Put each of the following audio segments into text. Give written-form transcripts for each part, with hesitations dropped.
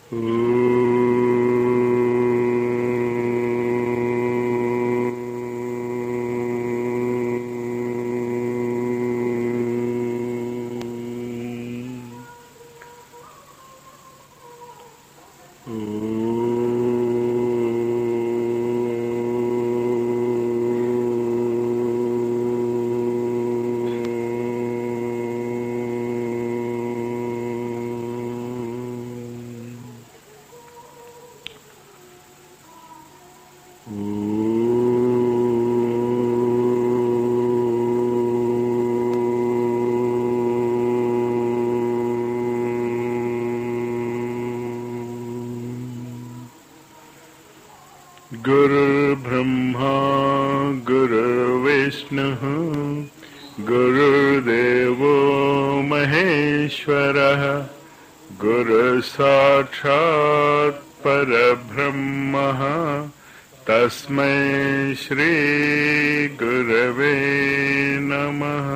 गुरुर्ब्रह्मा गुरुर्विष्णुः गुरुर्देवो महेश्वरः गुरुसाक्षात् परब्रह्मः तस्मै श्री गुरवे नमः।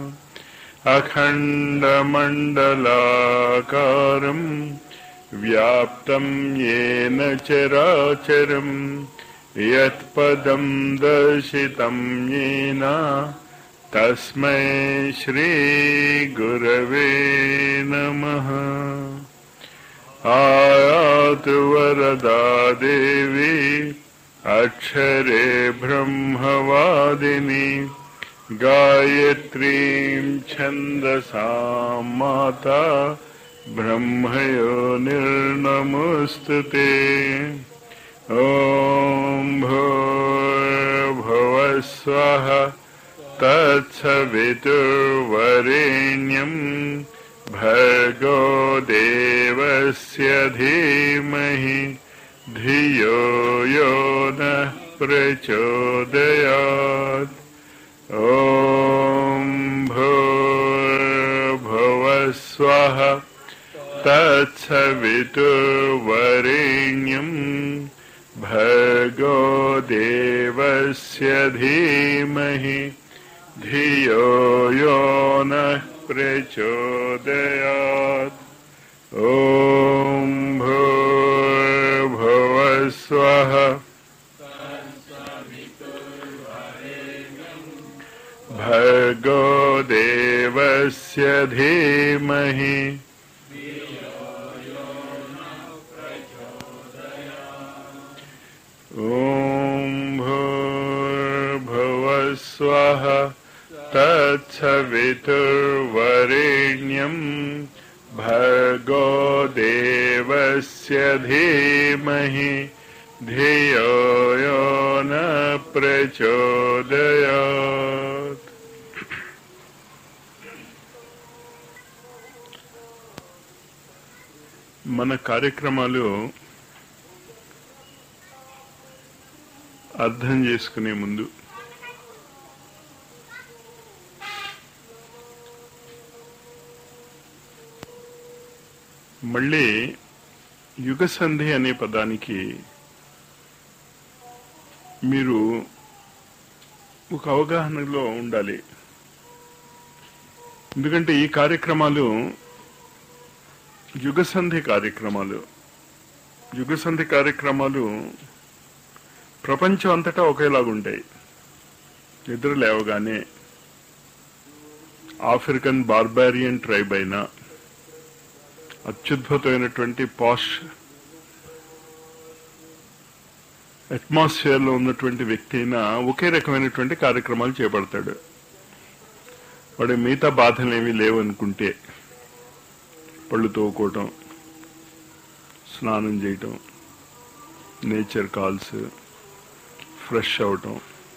अखण्डमण्डलाकारं व्याप्तं येन चराचरं यत्पदं दर्शितं येन तस्मै श्री गुरवे नमः। आयातु वरदा देवी अक्षरे ब्रह्मवादिनी गायत्रीं छन्दसां माता ब्रह्मयोनिर्नमोऽस्तुते। ॐ भूर्भुवः स्वः तत्सवितुर्वरेण्यं भर्गो देवस्य धीमहि धियो यो नः प्रचोदयात्। ॐ भूर्भुवः स्वः तत्सवितुर्वरेण्यं भर्गो देवस्य धीमहि धियो यो नः प्रचोदयात्। ॐ भूर्भुवः स्वः भर्गो देवस्य धीमहि ॐ भूर्भुवः स्वः तत्सवितुर्वरेण्यं भर्गो देवस्य धीमहि धियो यो नः प्रचोदयात्। మన కార్యక్రమాలు అర్థం చేసుకునే ముందు మళ్ళీ యుగసంధి అనే పదానికి మీరు ఒక అవగాహనలో ఉండాలి. ఎందుకంటే ఈ కార్యక్రమాలు యుగసంధి కార్యక్రమాలు. యుగసంధి కార్యక్రమాలు ప్రపంచం అంతటా ఒకేలాగుంటాయి. నిద్ర లేవగానే ఆఫ్రికన్ బార్బారియన్ ట్రైబ్ అయినా, అత్యద్భుతమైనటువంటి పాష్ అట్మాస్ఫియర్ లో ఉన్నటువంటి వ్యక్తి అయినా ఒకే రకమైనటువంటి కార్యక్రమాలు చేపడతాడు. వాడి మిగతా బాధలేమీ లేవనుకుంటే పళ్ళు తోకోవటం, స్నానం చేయటం, నేచర్ కాల్స్, ఫ్రెష్ అవటం,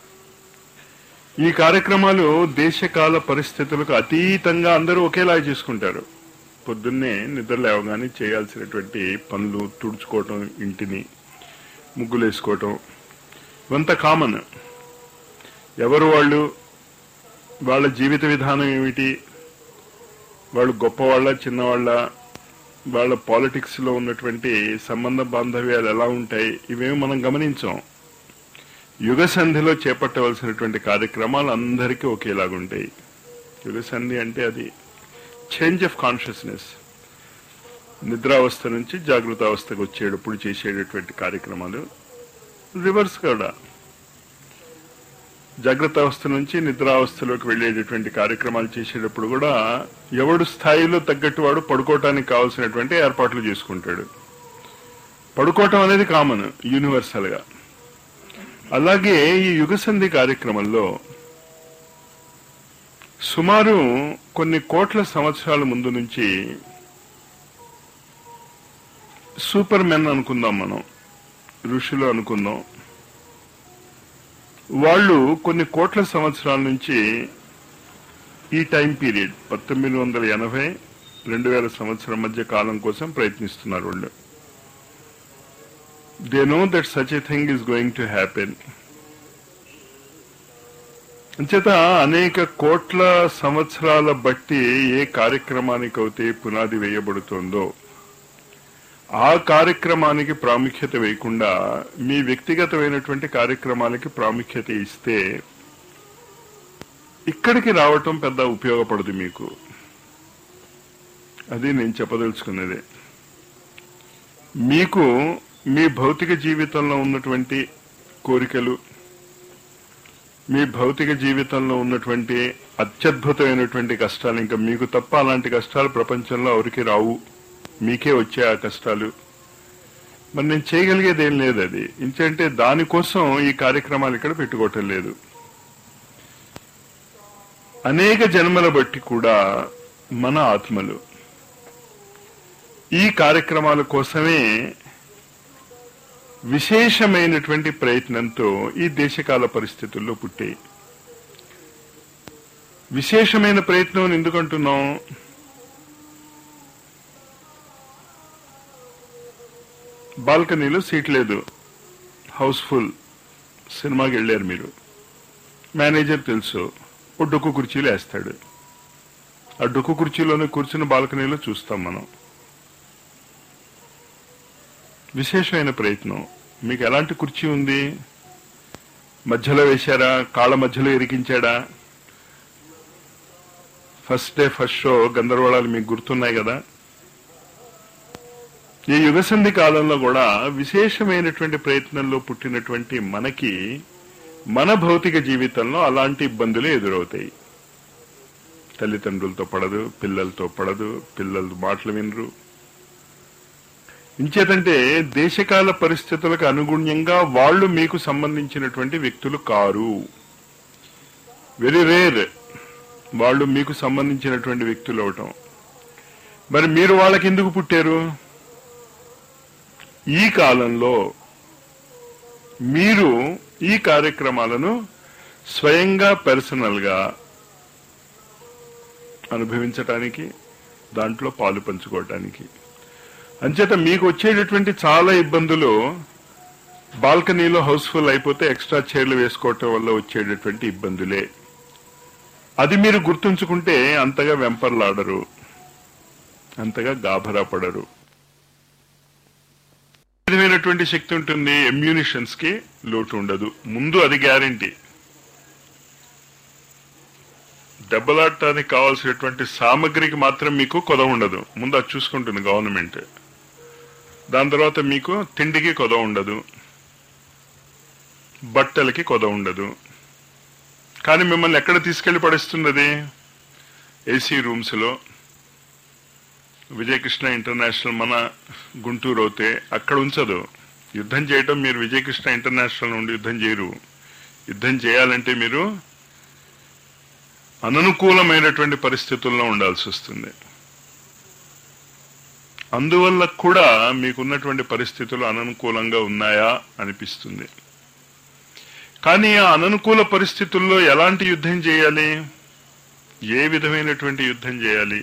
ఈ కార్యక్రమాలు దేశకాల పరిస్థితులకు అతీతంగా అందరూ ఒకేలా చేసుకుంటారు. పొద్దున్నే నిద్ర లేవగానే చేయాల్సినటువంటి పనులు, తుడుచుకోవటం, ఇంటిని ముగ్గులేసుకోవటం, ఇవంతా కామన్. ఎవరు వాళ్ళు, వాళ్ళ జీవిత విధానం ఏమిటి, వాళ్ళు గొప్పవాళ్ళ చిన్నవాళ్ళ, వాళ్ళ పాలిటిక్స్ లో ఉన్నటువంటి సంబంధ బాంధవ్యాలు ఎలా ఉంటాయి, ఇవేమి మనం గమనించాం. యుగసంధిలో చేపట్టవలసినటువంటి కార్యక్రమాలు అందరికీ ఒకేలాగుంటాయి. యుగసంధి అంటే అది చేంజ్ ఆఫ్ కాన్షియస్నెస్. నిద్రావస్థ నుంచి జాగృత అవస్థకు వచ్చేటప్పుడు చేసేటటువంటి కార్యక్రమాలు రివర్స్ కూడా. జాగ్రత్త అవస్థ నుంచి నిద్రావస్థలోకి వెళ్ళేటటువంటి కార్యక్రమాలు చేసేటప్పుడు కూడా ఎవడు స్థాయిలో తగ్గట్టు వాడు పడుకోవటానికి కావాల్సినటువంటి ఏర్పాట్లు చేసుకుంటాడు. పడుకోవటం అనేది కామన్, యూనివర్సల్ గా. అలాగే ఈ యుగసంధి కార్యక్రమంలో సుమారు కొన్ని కోట్ల సంవత్సరాల ముందు నుంచి సూపర్ మెన్ అనుకుందాం, మనం ఋషులు అనుకుందాం, వాళ్ళు కొన్ని కోట్ల సంవత్సరాల నుంచి ఈ టైం పీరియడ్ 1980-2000 సంవత్సరం మధ్య కాలం కోసం ప్రయత్నిస్తున్నారు. వాళ్ళు they know that such a thing is going to happen. అంచేత అనేక కోట్ల సంవత్సరాల బట్టి ఏ కార్యక్రమానికైతే పునాది వేయబడుతోందో ఆ కార్యక్రమానికి ప్రాముఖ్యత వేయకుండా మీ వ్యక్తిగతమైనటువంటి కార్యక్రమాలకి ప్రాముఖ్యత ఇస్తే ఇక్కడికి రావటం పెద్ద ఉపయోగపడదు మీకు. అది నేను చెప్పదలుచుకున్నది. మీకు మీ భౌతిక జీవితంలో ఉన్నటువంటి కోరికలు, మీ భౌతిక జీవితంలో ఉన్నటువంటి అత్యద్భుతమైనటువంటి కష్టాలు, ఇంకా మీకు తప్ప అలాంటి కష్టాలు ప్రపంచంలో ఎవరికి రావు, మీకే వచ్చే ఆ కష్టాలు. మరి నేను చేయగలిగేది ఏం లేదు. అది ఇంకంటే దానికోసం ఈ కార్యక్రమాలు ఇక్కడ పెట్టుకోవటం లేదు. అనేక జన్మల బట్టి కూడా మన ఆత్మలు ఈ కార్యక్రమాల కోసమే విశేషమైనటువంటి ప్రయత్నంతో ఈ దేశకాల పరిస్థితుల్లో పుట్టాయి. విశేషమైన ప్రయత్నం ఎందుకంటున్నాం? బాల్కనీలో సీట్ లేదు, హౌస్ఫుల్, సినిమాకి వెళ్ళారు మీరు, మేనేజర్ తెలుసు, ఓ డొక్కు కుర్చీలు వేస్తాడు. ఆ డొక్కు కుర్చీలోనే కూర్చుని బాల్కనీలో చూస్తాం మనం. విశేషమైన ప్రయత్నం. మీకు ఎలాంటి కుర్చీ ఉంది? మధ్యలో వేశారా? కాళ్ళ మధ్యలో ఇరికించాడా? ఫస్ట్ డే ఫస్ట్ షో గందరగోళాలు మీకు గుర్తున్నాయి కదా. ఈ యుగసంధి కాలంలో కూడా విశేషమైనటువంటి ప్రయత్నంలో పుట్టినటువంటి మనకి మన భౌతిక జీవితంలో అలాంటి ఇబ్బందులు ఎదురవుతాయి. తల్లిదండ్రులతో పడదు, పిల్లలతో పడదు, పిల్లలు మాటలు వినరు. ఇంచేతంటే దేశకాల పరిస్థితులకు అనుగుణ్యంగా వాళ్ళు మీకు సంబంధించినటువంటి వ్యక్తులు కారు. వెరీ రేర్ వాళ్ళు మీకు సంబంధించినటువంటి వ్యక్తులు అవటం. మరి మీరు వాళ్ళకి ఎందుకు పుట్టారు? ఈ కాలంలో మీరు ఈ కార్యక్రమాలను స్వయంగా పర్సనల్ గా అనుభవించటానికి, దాంట్లో పాలు పంచుకోవటానికి. అంచేత మీకు వచ్చేటటువంటి చాలా ఇబ్బందులు బాల్కనీలో హౌస్ఫుల్ అయిపోతే ఎక్స్ట్రా చైర్లు వేసుకోవటం వల్ల వచ్చేటటువంటి ఇబ్బందులే. అది మీరు గుర్తుంచుకుంటే అంతగా వెంపర్లాడరు, అంతగా గాభరా పడరు. విధమైనటువంటి శక్తి ఉంటుంది. ఇమ్యూనిషన్స్ కి లోటు ఉండదు. ముందు అది గ్యారంటీ. దెబ్బలాడటానికి కావాల్సినటువంటి సామగ్రికి మాత్రం మీకు కొదవ ఉండదు. ముందు అది చూసుకుంటుంది గవర్నమెంట్. దాని తర్వాత మీకు తిండికి కొదవ ఉండదు, బట్టలకి కొదవ ఉండదు. కానీ మిమ్మల్ని ఎక్కడ తీసుకెళ్లి పడిస్తున్నది? ఏసీ రూమ్స్ లో. విజయకృష్ణ ఇంటర్నేషనల్ మన గుంటూరు అవుతే అక్కడ ఉంచదు. యుద్ధం చేయటం మీరు విజయకృష్ణ ఇంటర్నేషనల్ నుండి యుద్ధం చేయరు. యుద్ధం చేయాలంటే మీరు అననుకూలమైనటువంటి పరిస్థితుల్లో ఉండాల్సి వస్తుంది. అందువల్ల కూడా మీకున్నటువంటి పరిస్థితులు అననుకూలంగా ఉన్నాయా అనిపిస్తుంది. కానీ ఆ అననుకూల పరిస్థితుల్లో ఎలాంటి యుద్ధం చేయాలి? ఏ విధమైనటువంటి యుద్ధం చేయాలి?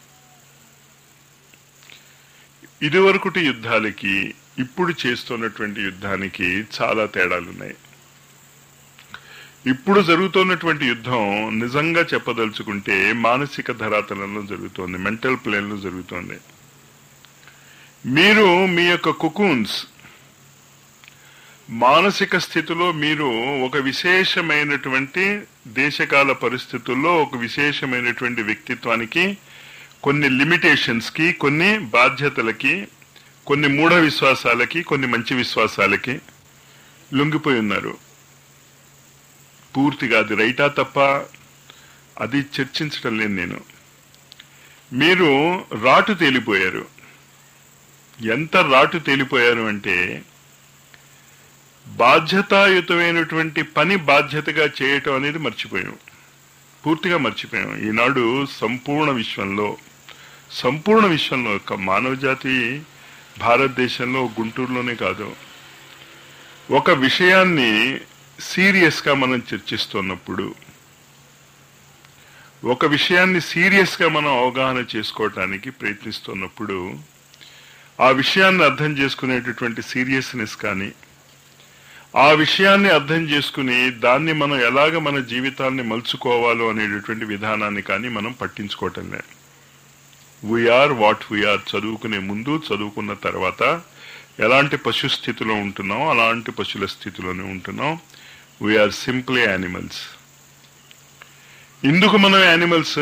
ఇదివరకుటి యుద్ధాలకి ఇప్పుడు చేస్తున్నటువంటి యుద్ధానికి చాలా తేడాలున్నాయి. ఇప్పుడు జరుగుతున్నటువంటి యుద్ధం నిజంగా చెప్పదలుచుకుంటే మానసిక ధరాతలంలో జరుగుతోంది, మెంటల్ ప్లేన్ లో జరుగుతోంది. మీరు మీ యొక్క కుకూన్స్ మానసిక స్థితిలో మీరు ఒక విశేషమైనటువంటి దేశకాల పరిస్థితుల్లో ఒక విశేషమైనటువంటి వ్యక్తిత్వానికి కొన్ని లిమిటేషన్స్ కి, కొన్ని బాధ్యతలకి, కొన్ని మూఢ విశ్వాసాలకి, కొన్ని మంచి విశ్వాసాలకి లొంగిపోయి ఉన్నారు. పూర్తిగా అది రైటా తప్ప అది చర్చించడం లేదు నేను. మీరు రాటు తేలిపోయారు. ఎంత రాటు తేలిపోయారు అంటే బాధ్యతాయుతమైనటువంటి పని బాధ్యతగా చేయటం అనేది మర్చిపోయాం, పూర్తిగా మర్చిపోయాం. ఈనాడు సంపూర్ణ విశ్వంలో ఒక మానవ జాతి భారతదేశంలో గుంటూరులోనే కాదు, ఒక విషయాన్ని సీరియస్గా మనం చర్చిస్తున్నప్పుడు, ఒక విషయాన్ని సీరియస్గా మనం అవగాహన చేసుకోవటానికి ప్రయత్నిస్తున్నప్పుడు, ఆ విషయాన్ని అర్థం చేసుకునేటటువంటి సీరియస్నెస్ కానీ, ఆ విషయాన్ని అర్థం చేసుకుని దాన్ని మనం ఎలాగ మన జీవితాన్ని మలుచుకోవాలో అనేటటువంటి విధానాన్ని కానీ మనం పట్టించుకోవటం లేదు. We are what we are. చదువుకునే ముందు, చదువుకున్న తర్వాత ఎలాంటి పశు స్థితిలో ఉంటున్నాం అలాంటి పశువుల స్థితిలోనే ఉంటున్నాం. We are simply animals. ఎందుకు మనం యానిమల్స్?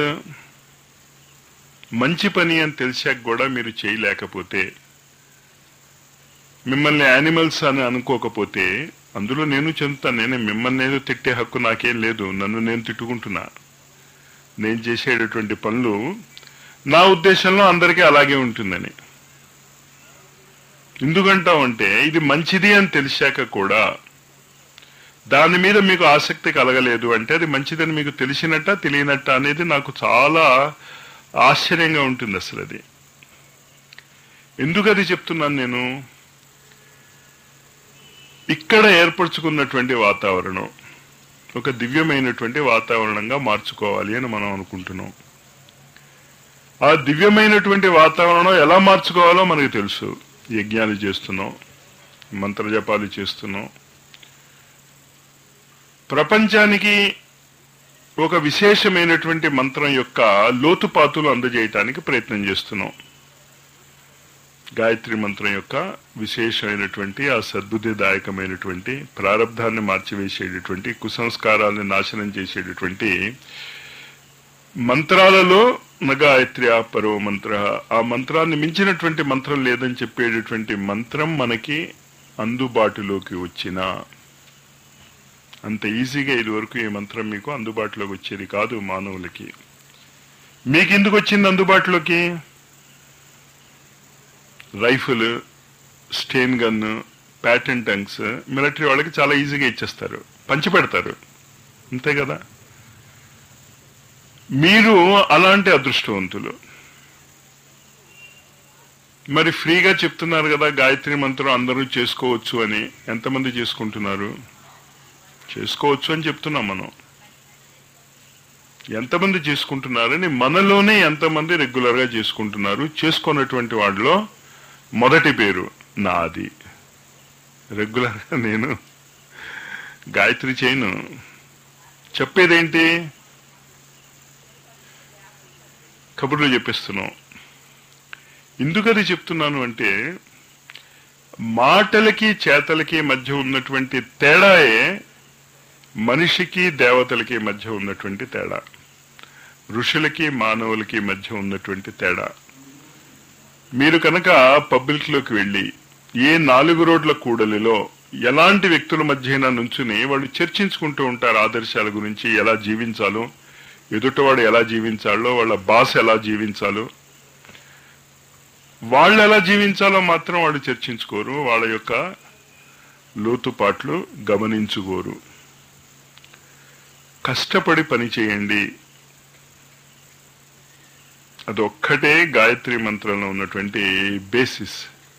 మంచి పని అని తెలిసాక కూడా మీరు చేయలేకపోతే, మిమ్మల్ని యానిమల్స్ అని అనుకోకపోతే, అందులో నేను చెందుతాను. నేను మిమ్మల్ని నేను తిట్టే హక్కు నాకేం లేదు. నన్ను నేను తిట్టుకుంటున్నా. నేను చేసేటటువంటి పనులు నా ఉద్దేశంలో అందరికీ అలాగే ఉంటుందని. ఎందుకంటామంటే ఇది మంచిది అని తెలిసాక కూడా దాని మీద మీకు ఆసక్తి కలగలేదు అంటే అది మంచిదని మీకు తెలిసినట్ట తెలియనట్ట అనేది నాకు చాలా ఆశ్చర్యంగా ఉంటుంది. అసలు అది ఎందుకు అది చెప్తున్నాను నేను? ఇక్కడ ఏర్పరచుకున్నటువంటి వాతావరణం ఒక దివ్యమైనటువంటి వాతావరణంగా మార్చుకోవాలి అని మనం అనుకుంటున్నాం. ఆ దివ్యమైనటువంటి వాతావరణం ఎలా మార్చుకోవాలో మనకు తెలుసు. యజ్ఞాలు చేస్తున్నాం, మంత్రజపాలు చేస్తున్నాం, ప్రపంచానికి ఒక విశేషమైనటువంటి మంత్రం యొక్క లోతుపాతులు అందజేయటానికి ప్రయత్నం చేస్తున్నాం. గాయత్రి మంత్రం యొక్క విశేషమైనటువంటి ఆ సద్బుద్ధిదాయకమైనటువంటి ప్రారంధాన్ని మార్చివేసేటటువంటి కుసంస్కారాలను నాశనం చేసేటటువంటి మంత్రాలలో గాయత్రి ఆ పరో మంత్ర, ఆ మంత్రాన్ని మించినటువంటి మంత్రం లేదని చెప్పేటటువంటి మంత్రం మనకి అందుబాటులోకి వచ్చిన అంత ఈజీగా ఇదివరకు ఈ మంత్రం మీకు అందుబాటులోకి వచ్చేది కాదు మానవులకి. మీకు ఎందుకు వచ్చింది అందుబాటులోకి? Rifle, sten gun, patent tongs military వాళ్ళకి చాలా ఈజీగా ఇచ్చేస్తారు, పంచిపెడతారు, అంతే కదా. మీరు అలాంటి అదృష్టవంతులు. మరి ఫ్రీగా చెప్తున్నారు కదా గాయత్రి మంత్రం అందరూ చేసుకోవచ్చు అని. ఎంతమంది చేసుకుంటున్నారు? చేసుకోవచ్చు అని చెప్తున్నాం మనం. ఎంతమంది చేసుకుంటున్నారని మనలోనే ఎంతమంది రెగ్యులర్గా చేసుకుంటున్నారు? చేసుకున్నటువంటి వాళ్ళలో మొదటి పేరు నాది. రెగ్యులర్గా నేను గాయత్రి చేయను. చెప్పేదేంటి? కబుర్లు చెప్పిస్తున్నాం. ఎందుకది చెప్తున్నాను అంటే మాటలకి చేతలకి మధ్య ఉన్నటువంటి తేడాయే మనిషికి దేవతలకి మధ్య ఉన్నటువంటి తేడా, ఋషులకి మానవులకి మధ్య ఉన్నటువంటి తేడా. మీరు కనుక పబ్లిక్ లోకి వెళ్ళి ఏ 4 రోడ్ల కూడలిలో ఎలాంటి వ్యక్తుల మధ్యన నుంచుని వాళ్ళు చర్చించుకుంటూ ఉంటారు ఆదర్శాల గురించి, ఎలా జీవించాలో, ఎదుటివాడు ఎలా జీవించాలో, వాళ్ళ బాస్ ఎలా జీవించాలో, వాళ్ళు ఎలా జీవించాలో మాత్రం వాళ్ళు చర్చించుకోరు, వాళ్ళ యొక్క లోతుపాట్లు గమనించుకోరు. కష్టపడి పని చేయండి, అదొక్కటే గాయత్రి మంత్రంలో ఉన్నటువంటి బేసిస్.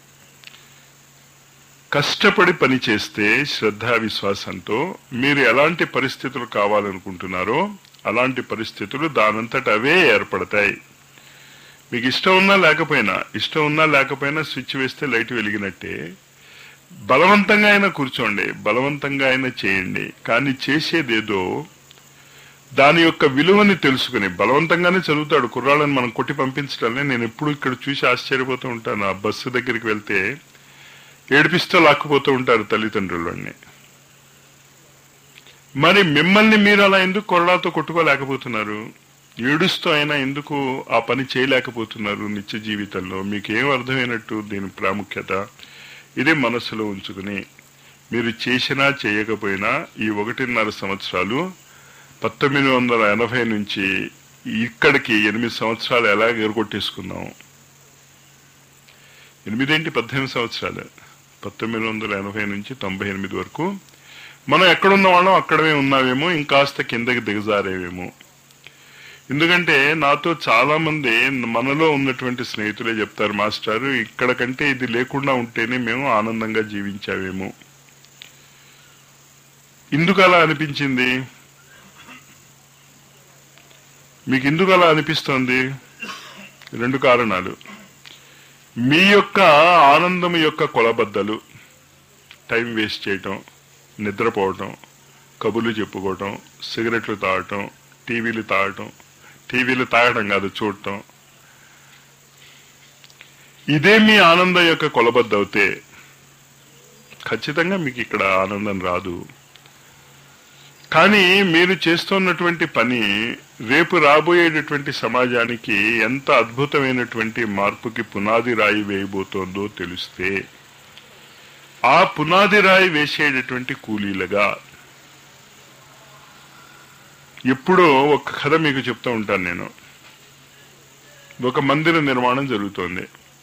కష్టపడి పని చేస్తే శ్రద్ధా విశ్వాసంతో మీరు ఎలాంటి పరిస్థితులు కావాలనుకుంటున్నారో అలాంటి పరిస్థితులు దానంతట అవే ఏర్పడతాయి. మీకు ఇష్టం ఉన్నా లేకపోయినా స్విచ్ వేస్తే లైట్ వెలిగినట్టే. బలవంతంగా అయినా కూర్చోండి, బలవంతంగా అయినా చేయండి, కానీ చేసేదేదో దాని యొక్క విలువని తెలుసుకుని. బలవంతంగానే చదువుతాడు కుర్రాళ్ళని మనం కొట్టి పంపించడాన్ని నేను ఎప్పుడు ఇక్కడ చూసి ఆశ్చర్యపోతూ ఉంటాను. ఆ బస్సు దగ్గరికి వెళ్తే ఏడిపిస్తూ లాక్కుపోతూ ఉంటారు తల్లిదండ్రులని. మరి మిమ్మల్ని మీరు అలా ఎందుకు కొరడాతో కొట్టుకోలేకపోతున్నారు? ఏడుస్తూ అయినా ఎందుకు ఆ పని చేయలేకపోతున్నారు నిత్య జీవితంలో? మీకేం అర్థమైనట్టు దీని ప్రాముఖ్యత? ఇదే మనసులో ఉంచుకుని మీరు చేసినా చేయకపోయినా ఈ 1.5 సంవత్సరాలు 1980 నుంచి ఇక్కడికి 8 సంవత్సరాలు ఎలా ఎగరగొట్టేసుకున్నాం? 18 సంవత్సరాలు, 1980 నుంచి 98 వరకు మనం ఎక్కడున్న వాళ్ళం అక్కడమే ఉన్నావేమో, ఇంకాస్త కిందకి దిగజారేవేమో. ఎందుకంటే నాతో చాలా మంది మనలో ఉన్నటువంటి స్నేహితులే చెప్తారు, మాస్టారు ఇక్కడ కంటే ఇది లేకుండా ఉంటేనే మేము ఆనందంగా జీవించావేమో. ఎందుకు అలా అనిపించింది? మీకు ఎందుకు అలా అనిపిస్తోంది? 2 కారణాలు. మీ యొక్క ఆనందం యొక్క కొలబద్దలు, టైం వేస్ట్ చేయటం, నిద్రపోవటం, కబుర్లు చెప్పుకోవటం, సిగరెట్లు తాగటం, టీవీలు తాగటం కాదు, చూడటం. ఇదే మీ ఆనందం యొక్క కొలబద్ద అవుతే ఖచ్చితంగా మీకు ఇక్కడ ఆనందం రాదు. కానీ మీరు చేస్తున్నటువంటి పని రేపు రాబోయేటటువంటి సమాజానికి ఎంత అద్భుతమైనటువంటి మార్పుకి పునాది రాయి వేయబోతోందో తెలిస్తే, ఆ పునాది రాయి వేసేటటువంటి కూలీలుగా ఎప్పుడో ఒక కథ మీకు చెప్తూ ఉంటాను నేను. ఒక మందిర నిర్మాణం జరుగుతోంది.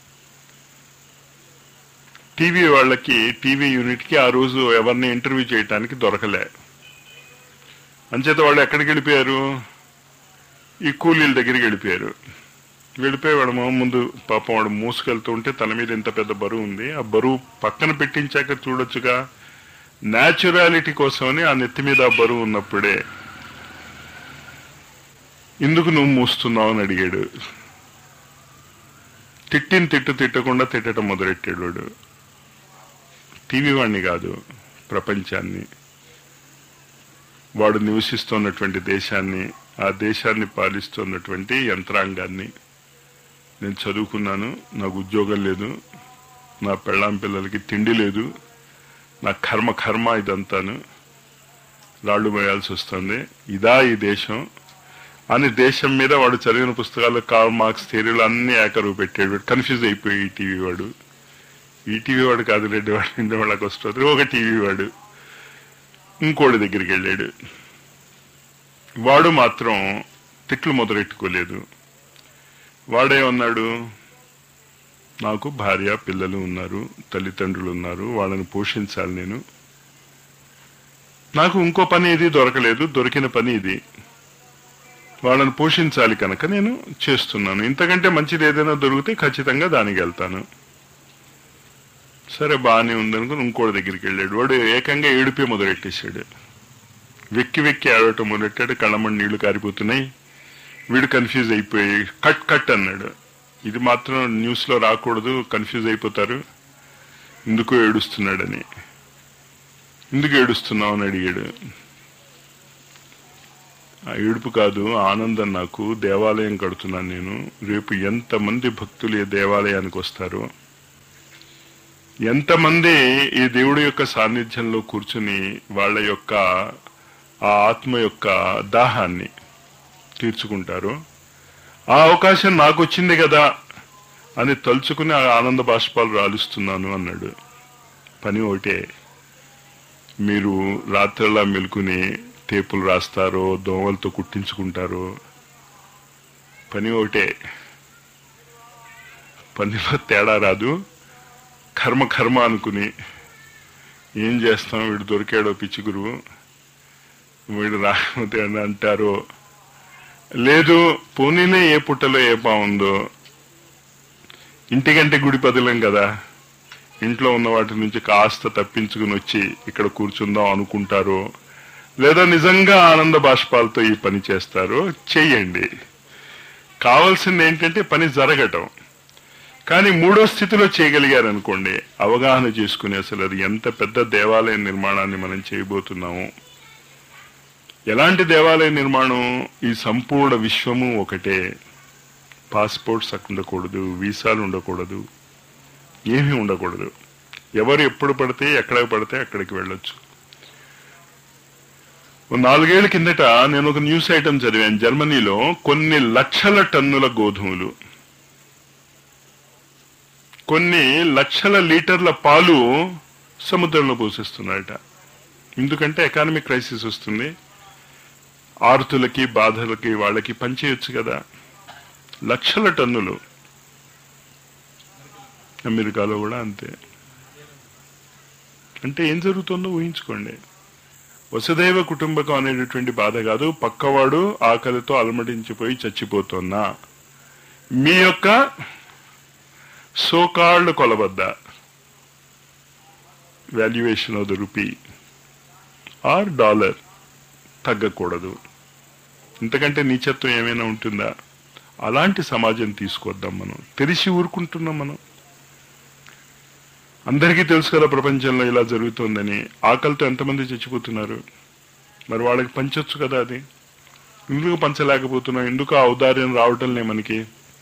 టీవీ వాళ్ళకి, టీవీ యూనిట్కి ఆ రోజు ఎవరిని ఇంటర్వ్యూ చేయడానికి దొరకలే. అంచేత వాళ్ళు ఎక్కడికి వెళ్ళిపోయారు? ఈ కూలీల దగ్గరికి వెళ్ళిపోయారు. వెళ్ళిపోయి వాడు ముందు పాపం వాడు మూసుకెళ్తూ ఉంటే తన మీద ఇంత పెద్ద బరువు ఉంది, ఆ బరువు పక్కన పెట్టించాక చూడొచ్చుగా. న్యాచురాలిటీ కోసమని ఆ నెత్తి మీద ఆ బరువు ఉన్నప్పుడే ఎందుకు నువ్వు మూస్తున్నావు అని అడిగాడు. తిట్టకుండా తిట్టడం మొదలెట్టాడు వాడు. టీవీ వాడిని కాదు, ప్రపంచాన్ని, వాడు నివసిస్తున్నటువంటి దేశాన్ని, ఆ దేశాన్ని పాలిస్తున్నటువంటి యంత్రాంగాన్ని. నేను చదువుకున్నాను, నాకు ఉద్యోగం లేదు, నా పెళ్ళాం పిల్లలకి తిండి లేదు, నా కర్మ ఇదంతాను, రాళ్లు మోయాల్సి వస్తుంది, ఇదా ఈ దేశం అని దేశం మీద వాడు చదివిన పుస్తకాలు, కార్ల్ మార్క్స్ థియరీలు అన్ని ఏకరువు పెట్టాడు. కన్ఫ్యూజ్ అయిపోయి ఈ టీవీ వాడు కాదు, రెడ్డి వాడు, ఇంటి వాళ్ళకి వస్తుంది ఒక టీవీ వాడు. ఇంకోటి దగ్గరికి వెళ్ళాడు. వాడు మాత్రం తిట్లు మొదలెట్టుకోలేదు. వాడేమన్నాడు, నాకు భార్య పిల్లలు ఉన్నారు, తల్లిదండ్రులు ఉన్నారు, వాళ్ళని పోషించాలి, నాకు ఇంకో పని ఇది దొరకలేదు, దొరికిన పని ఇది, వాళ్ళని పోషించాలి కనుక నేను చేస్తున్నాను, ఇంతకంటే మంచిది ఏదైనా దొరికితే ఖచ్చితంగా దానికి వెళ్తాను. సరే బాగానే ఉందనుకుని ఇంకోటి దగ్గరికి వెళ్ళాడు. వాడు ఏకంగా ఏడిపే మొదలెట్టేశాడు. వెక్కి ఆడటం మొదలెట్టాడు. కళ్ళమని నీళ్లు కారిపోతున్నాయి. వీడు కన్ఫ్యూజ్ అయిపోయి కట్ అన్నాడు. ఇది మాత్రం న్యూస్లో రాకూడదు, కన్ఫ్యూజ్ అయిపోతారు, ఎందుకు ఏడుస్తున్నాడని. ఎందుకు ఏడుస్తున్నావు అని అడిగాడు. ఆ ఏడుపు కాదు, ఆనందం. నాకు దేవాలయం కడుతున్నాను నేను, రేపు ఎంతమంది భక్తులు ఈ దేవాలయానికి వస్తారో, ఎంతమంది ఈ దేవుడి యొక్క సాన్నిధ్యంలో కూర్చుని వాళ్ళ యొక్క ఆ ఆత్మ యొక్క దాహాన్ని తీర్చుకుంటారో, ఆ అవకాశం నాకు వచ్చింది కదా అని తలుచుకుని ఆ ఆనంద బాష్పాలు రాలుస్తున్నాను అన్నాడు. పని ఒకటే, మీరు రాత్రిలా మెలుకుని టేపులు రాస్తారో, దోమలతో కుట్టించుకుంటారో, పని ఒకటే. పనిలో తేడా రాదు. కర్మ అనుకుని ఏం చేస్తాం, వీడు దొరికాడో పిచ్చి గురువు, వీడు రాకపోతే అని అంటారో, లేదు పోనీనే ఏ పుట్టలో ఏ బాగుందో, ఇంటికంటే గుడి పదిలం కదా, ఇంట్లో ఉన్న వాటి నుంచి కాస్త తప్పించుకుని వచ్చి ఇక్కడ కూర్చుందాం అనుకుంటారో, లేదా నిజంగా ఆనంద బాష్పాలతో ఈ పని చేస్తారో చెయ్యండి. కావాల్సింది ఏంటంటే పని జరగటం. కానీ మూడో స్థితిలో చేయగలిగారనుకోండి, అవగాహన చేసుకుని అసలు అది ఎంత పెద్ద దేవాలయ నిర్మాణాన్ని మనం చేయబోతున్నాము. ఎలాంటి దేవాలయ నిర్మాణం? ఈ సంపూర్ణ విశ్వము ఒకటే. పాస్పోర్ట్స్ ఉండకూడదు, వీసాలు ఉండకూడదు, ఏమీ ఉండకూడదు. ఎవరు ఎప్పుడు పడితే ఎక్కడికి పడితే అక్కడికి వెళ్ళొచ్చు. 4 ఏళ్ల కిందట నేను ఒక న్యూస్ ఐటమ్ చదివాను. జర్మనీలో కొన్ని లక్షల టన్నుల గోధుమలు, కొన్ని లక్షల లీటర్ల పాలు సముద్రంలో పోసేస్తున్నారట. ఎందుకంటే ఎకానమిక్ క్రైసిస్ వస్తుంది, ఆర్తులకి బాధలకి వాళ్ళకి పనిచేయొచ్చు కదా. లక్షల టన్నులు. అమెరికాలో కూడా అంతే. అంటే ఏం జరుగుతుందో ఊహించుకోండి. వసుదైవ కుటుంబకం అనేటటువంటి బాధ కాదు, పక్కవాడు ఆకలితో అలమటించిపోయి చచ్చిపోతున్నా మీ యొక్క సోకాల్డ్ కొలబద్ద valuation of the rupee or dollar తగ్గకూడదు. ఇంతకంటే నీచత్వం ఏమైనా ఉంటుందా? అలాంటి సమాజం తీసుకొద్దాం. మనం తెలిసి ఊరుకుంటున్నాం. మనం అందరికీ తెలుసు కదా ప్రపంచంలో ఇలా జరుగుతోందని. ఆకలితో ఎంతమంది చచ్చిపోతున్నారు? మరి వాళ్ళకి పంచొచ్చు కదా. అది ఎందుకు పంచలేకపోతున్నాం? ఎందుకు ఆ ఔదార్యం రావటంలే మనకి?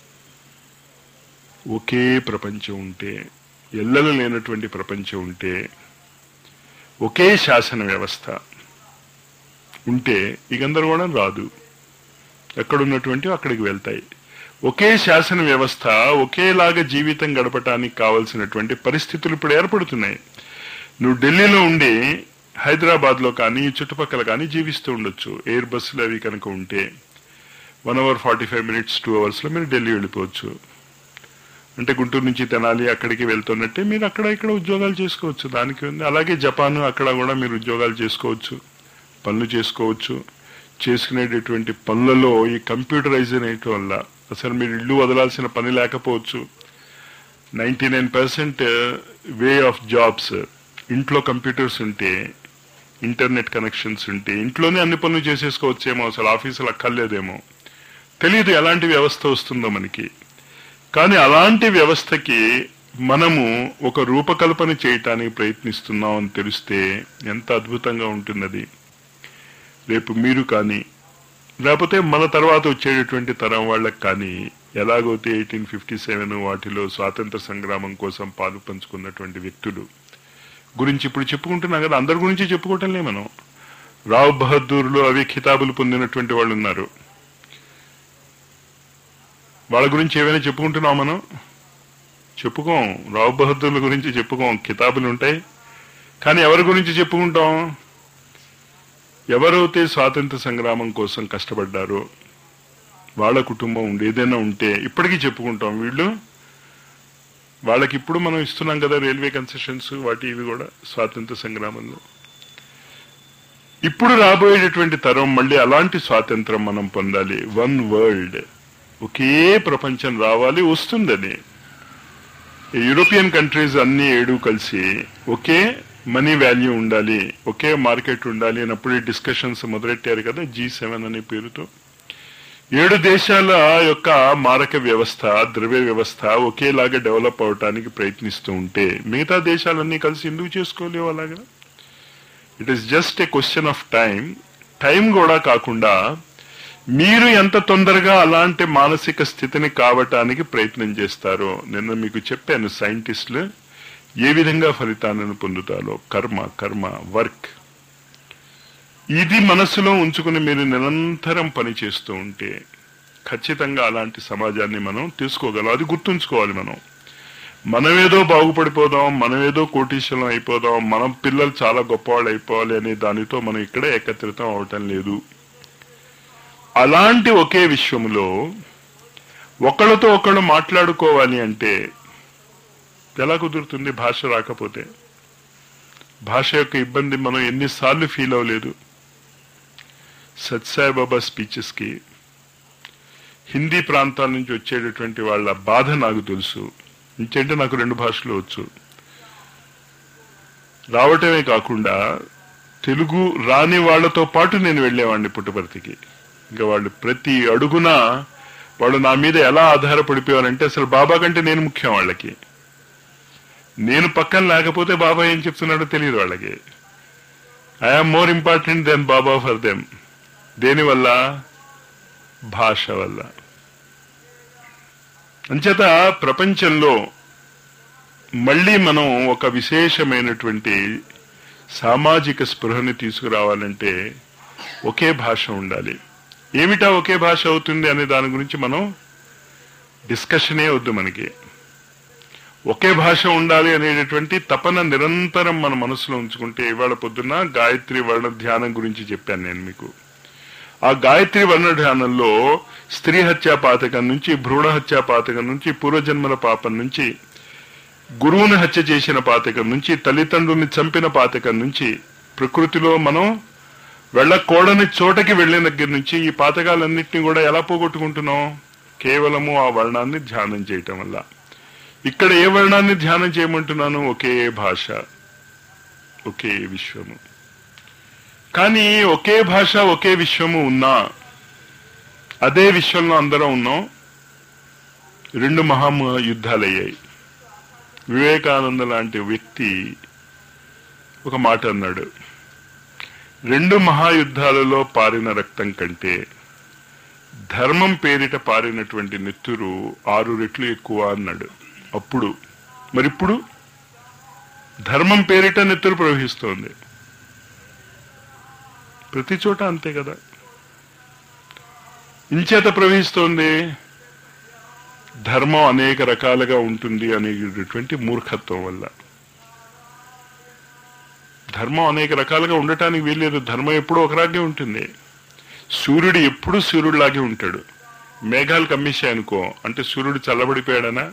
ఒకే ప్రపంచం ఉంటే, ఎల్లలు లేనటువంటి ప్రపంచం ఉంటే, ఒకే శాసన వ్యవస్థ ఉంటే ఈ గందరగోళం రాదు. ఎక్కడున్నటువంటి అక్కడికి వెళ్తాయి. ఒకే శాసన వ్యవస్థ, ఒకేలాగా జీవితం గడపటానికి కావలసినటువంటి పరిస్థితులు ఇప్పుడు ఏర్పడుతున్నాయి. నువ్వు ఢిల్లీలో ఉండి హైదరాబాద్లో కానీ చుట్టుపక్కల కానీ జీవిస్తూ ఉండొచ్చు. ఎయిర్ బస్సులు అవి కనుక ఉంటే 1 hour 45 minutes 2 hours మీరు ఢిల్లీ వెళ్ళిపోవచ్చు. అంటే గుంటూరు నుంచి తెనాలి అక్కడికి వెళ్తున్నట్టే మీరు అక్కడ ఇక్కడ ఉద్యోగాలు చేసుకోవచ్చు. దానికి ఉంది. అలాగే జపాన్, అక్కడ కూడా మీరు ఉద్యోగాలు చేసుకోవచ్చు, పనులు చేసుకోవచ్చు. చేసుకునేటటువంటి పనులలో ఈ కంప్యూటరైజ్ అనేయటం వల్ల అసలు మీరు ఇల్లు వదలాల్సిన పని లేకపోవచ్చు. 99% వే ఆఫ్ జాబ్స్ ఇంట్లో కంప్యూటర్స్ ఉంటే, ఇంటర్నెట్ కనెక్షన్స్ ఉంటే ఇంట్లోనే అన్ని పనులు చేసేసుకోవచ్చేమో. అసలు ఆఫీసులు అక్కర్లేదేమో. తెలియదు ఎలాంటి వ్యవస్థ వస్తుందో మనకి. కానీ అలాంటి వ్యవస్థకి మనము ఒక రూపకల్పన చేయటానికి ప్రయత్నిస్తున్నాం అని తెలిస్తే ఎంత అద్భుతంగా ఉంటున్నది. రేపు మీరు కానీ, లేకపోతే మన తర్వాత వచ్చేటటువంటి తరం వాళ్ళకి కానీ, ఎలాగైతే 1857 వాటిలో స్వాతంత్ర సంగ్రామం కోసం పాలు పంచుకున్నటువంటి వ్యక్తులు గురించి ఇప్పుడు చెప్పుకుంటున్నాం కదా. అందరి గురించి చెప్పుకోవటంలే మనం. రావ్ బహదూర్లు అవి ఖితాబులు పొందినటువంటి వాళ్ళు ఉన్నారు. వాళ్ళ గురించి ఏమైనా చెప్పుకుంటున్నాం మనం? చెప్పుకోం. రావ్ బహదూర్ల గురించి చెప్పుకోం. ఖితాబులు ఉంటాయి కానీ ఎవరి గురించి చెప్పుకుంటాం? ఎవరైతే స్వాతంత్ర సంగ్రామం కోసం కష్టపడ్డారో వాళ్ళ కుటుంబం ఏదైనా ఉంటే ఇప్పటికీ చెప్పుకుంటాం. వీళ్ళు వాళ్ళకి ఇప్పుడు మనం ఇస్తున్నాం కదా రైల్వే కన్సెషన్స్, వాటి ఇవి కూడా స్వాతంత్ర సంగ్రామంలో. ఇప్పుడు రాబోయేటటువంటి తరం మళ్ళీ అలాంటి స్వాతంత్రం మనం పొందాలి. వన్ వరల్డ్, ఒకే ప్రపంచం రావాలి. వస్తుందని యూరోపియన్ కంట్రీస్ అన్ని 7 కలిసి ఒకే మనీ వాల్యూ ఉండాలి, ఒకే మార్కెట్ ఉండాలి అన్నప్పుడు డిస్కషన్స్ మొదలెట్టారు కదా G7 అనే పేరుతో. 7 దేశాల యొక్క మారక వ్యవస్థ, ద్రవ్య వ్యవస్థ ఒకేలాగా డెవలప్ అవటానికి ప్రయత్నిస్తూ ఉంటే మిగతా దేశాలన్నీ కలిసి ఎందుకు చేసుకోలేవు అలాగా? It is just a question of time. Time కూడా కాకుండా మీరు ఎంత తొందరగా అలాంటి మానసిక స్థితిని కావటానికి ప్రయత్నం చేస్తారో. నిన్న మీకు చెప్పాను సైంటిస్టులు ఏ విధంగా ఫలితాలను పొందుతారో. కర్మ వర్క్, ఇది మనసులో ఉంచుకుని మీరు నిరంతరం పని చేస్తూ ఉంటే ఖచ్చితంగా అలాంటి సమాజాన్ని మనం తీసుకోగలం. అది గుర్తుంచుకోవాలి. మనమేదో బాగుపడిపోదాం, మనమేదో కోటీశ్వరం అయిపోదాం, మన పిల్లలు చాలా గొప్పవాళ్ళు అయిపోవాలి అనే దానితో మనం ఇక్కడ ఏకత్రితం అవటం లేదు. అలాంటి ఒకే విశ్వంలో ఒకళ్ళతో ఒకళ్ళు మాట్లాడుకోవాలి అంటే ఎలా కుదురుతుంది? భాష రాకపోతే. భాష యొక్క ఇబ్బంది మనం ఎన్నిసార్లు ఫీల్ అవ్వలేదు. సత్సాయిబాబా స్పీచెస్ కి హిందీ ప్రాంతాల నుంచి వచ్చేటటువంటి వాళ్ళ బాధ నాకు తెలుసు. ఇంకేంటే నాకు 2 భాషలు వచ్చు. రావటమే కాకుండా తెలుగు రాని వాళ్లతో పాటు నేను వెళ్ళేవాడిని పుట్టపర్తికి. ఇంకా వాళ్ళు ప్రతి అడుగున వాళ్ళు నా మీద ఎలా ఆధారపడిపోయారంటే అసలు బాబా కంటే నేను ముఖ్యం వాళ్ళకి. నేను పక్కన లేకపోతే బాబా ఏం చెప్తున్నాడో తెలియదు వాళ్ళకి. ఐఎమ్ మోర్ ఇంపార్టెంట్ దెన్ బాబా ఫర్ దెమ్. దేనివల్ల? భాష వల్ల. అంచేత ప్రపంచంలో మళ్ళీ మనం ఒక విశేషమైనటువంటి సామాజిక స్పృహని తీసుకురావాలంటే ఒకే భాష ఉండాలి. ఏమిటా ఒకే భాష అవుతుంది అనే దాని గురించి మనం డిస్కషనే వద్దు. మనకి ఒకే భాష ఉండాలి అనేటటువంటి తపన నిరంతరం మన మనసులో ఉంచుకుంటే, ఇవాళ పొద్దున్న గాయత్రి వర్ణ ధ్యానం గురించి చెప్పాను నేను మీకు. ఆ గాయత్రి వర్ణ ధ్యానంలో స్త్రీ హత్యా పాతకం నుంచి, భ్రూణ హత్యా పాతకం నుంచి, పూర్వజన్మల పాపం నుంచి, గురువుని హత్య చేసిన పాతకం నుంచి, తల్లిదండ్రుల్ని చంపిన పాతకం నుంచి, ప్రకృతిలో మనం వెళ్ళకూడని చోటకి వెళ్ళిన దగ్గర నుంచి ఈ పాతకాలన్నింటినీ కూడా ఎలా పోగొట్టుకుంటున్నాం? కేవలము ఆ వర్ణాన్ని ధ్యానం చేయటం వల్ల. ఇక్కడ ఏ వర్ణాన్ని ధ్యానం చేయమంటున్నాను? ఒకే భాష, ఒకే విశ్వము. కానీ ఒకే భాష ఒకే విశ్వము ఉన్నా, అదే విశ్వంలో అందరం ఉన్నాం. 2 మహాయుద్ధాలు అయ్యాయి. వివేకానంద లాంటి వ్యక్తి ఒక మాట అన్నాడు, 2 మహాయుద్ధాలలో పారిన రక్తం కంటే ధర్మం పేరిట పారినటువంటి నెత్తురు 6 రెట్లు ఎక్కువ అన్నాడు. అప్పుడు మరిప్పుడు ధర్మం పేరిట నెత్తురు ప్రవహిస్తోంది. ప్రతి చోట అంతే కదా. ఇంచేత ప్రవహిస్తోంది, ధర్మం అనేక రకాలుగా ఉంటుంది అనేటటువంటి మూర్ఖత్వం వల్ల. ధర్మం అనేక రకాలుగా ఉండటానికి వీల్లేదు. ధర్మం ఎప్పుడూ ఒకలాగే ఉంటుంది. సూర్యుడు ఎప్పుడూ సూర్యుడిలాగే ఉంటాడు. మేఘాలు కమ్మేశాయనుకో అంటే సూర్యుడు చల్లబడిపోయాడనా?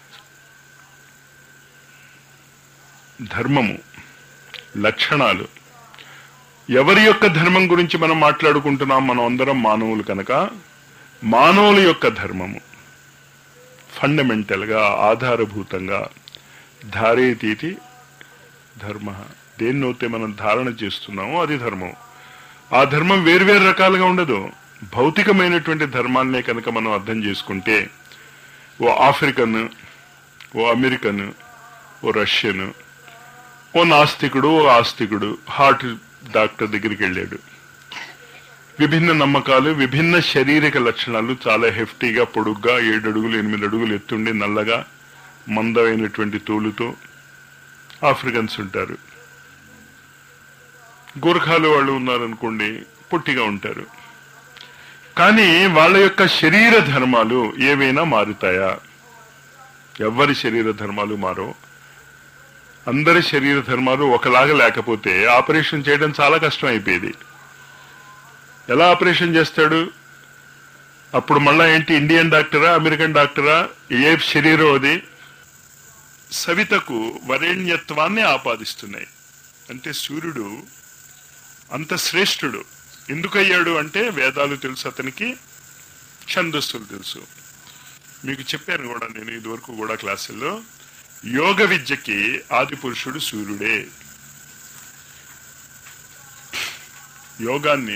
ధర్మము, లక్షణాలు, ఎవరి యొక్క ధర్మం గురించి మనం మాట్లాడుకుంటున్నాం? మనం అందరం మానవులు కనుక మానవుల యొక్క ధర్మము ఫండమెంటల్ గా, ఆధారభూతంగా ధారేతీతి ధర్మ. దేన్నైతే మనం ధారణ చేస్తున్నామో అది ధర్మం. ఆ ధర్మం వేర్వేరు రకాలుగా ఉండదు. భౌతికమైనటువంటి ధర్మాన్నే కనుక మనం అర్థం చేసుకుంటే, ఓ ఆఫ్రికన్, ఓ అమెరికన్, ఓ రష్యన్, ఓ నాస్తికుడు, ఓ ఆస్తికుడు హార్ట్ డాక్టర్ దగ్గరికి వెళ్ళాడు. విభిన్న నమ్మకాలు, విభిన్న శారీరక లక్షణాలు, చాలా హెఫ్టీగా, పొడుగ్గా, 7 అడుగులు 8 అడుగులు ఎత్తుండి, నల్లగా మందమైనటువంటి తోలుతో ఆఫ్రికన్స్ ఉంటారు. గోర్ఖాలు వాళ్ళు ఉన్నారనుకోండి, పొట్టిగా ఉంటారు. కానీ వాళ్ళ యొక్క శరీర ధర్మాలు ఏవైనా మారుతాయా? ఎవరి శరీర ధర్మాలు మారో. అందరి శరీర ధర్మాలు ఒకలాగా లేకపోతే ఆపరేషన్ చేయడం చాలా కష్టం అయిపోయేది. ఎలా ఆపరేషన్ చేస్తాడు? అప్పుడు మళ్ళా ఏంటి, ఇండియన్ డాక్టరా, అమెరికన్ డాక్టరా, ఏ శరీరం అది? సవితకు వరేణ్యత్వాన్ని ఆపాదిస్తున్నాయి. అంటే సూర్యుడు అంత శ్రేష్ఠుడు ఎందుకయ్యాడు అంటే, వేదాలు తెలుసు అతనికి, ఛందస్సులు తెలుసు. మీకు చెప్పాను కూడా నేను ఇదివరకు కూడా క్లాసుల్లో, యోగ విద్యకి ఆది పురుషుడు సూర్యుడే. యోగాన్ని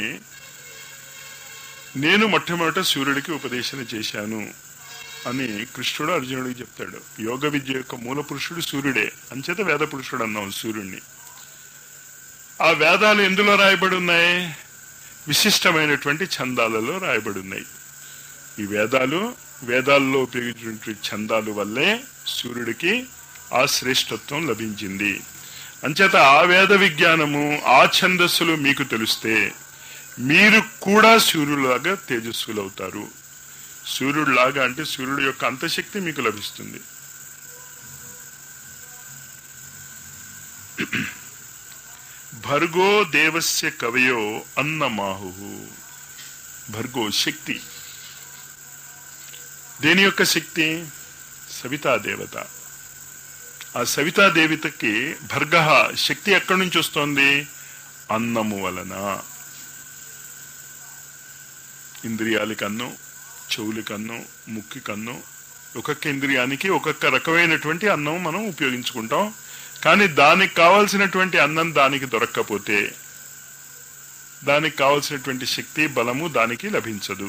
నేను మొట్టమొదట సూర్యుడికి ఉపదేశం చేశాను అని కృష్ణుడు అర్జునుడికి చెప్తాడు. యోగ విద్య యొక్క మూల పురుషుడు సూర్యుడే, అంచేత వేద పురుషుడు అన్నాం సూర్యుడిని. ఆ వేదాలు ఎందులో రాయబడి ఉన్నాయి? విశిష్టమైనటువంటి ఛందాలలో రాయబడి ఉన్నాయి. ఈ వేదాల్లో ఉపయోగించినటువంటి ఛందాలు వల్లే సూర్యుడికి ఆ శ్రేష్టత్వం లభించింది. అంచేత ఆ వేద విజ్ఞానము, ఆ ఛందస్సులు మీకు తెలిస్తే మీరు కూడా సూర్యులాగా తేజస్సులవుతారు. సూర్యుడిలాగా అంటే సూర్యుడి యొక్క అంతశక్తి మీకు లభిస్తుంది. భర్గో దేవస్య కవయో అన్నమాహు. భర్గో శక్తి. దేని యొక్క శక్తి? సవితాదేవత. ఆ సవితాదేవతకి భర్గ శక్తి ఎక్కడి నుంచి వస్తోంది? అన్నము వలన. ఇంద్రియాలకి అన్నం, చెవులకి అన్నం, ముక్కికి అన్నం, ఒక్కొక్క ఇంద్రియానికి ఒక్కొక్క రకమైనటువంటి అన్నం మనం ఉపయోగించుకుంటాం. కానీ దానికి కావాల్సినటువంటి అన్నం దానికి దొరక్కపోతే దానికి కావలసినటువంటి శక్తి, బలము దానికి లభించదు.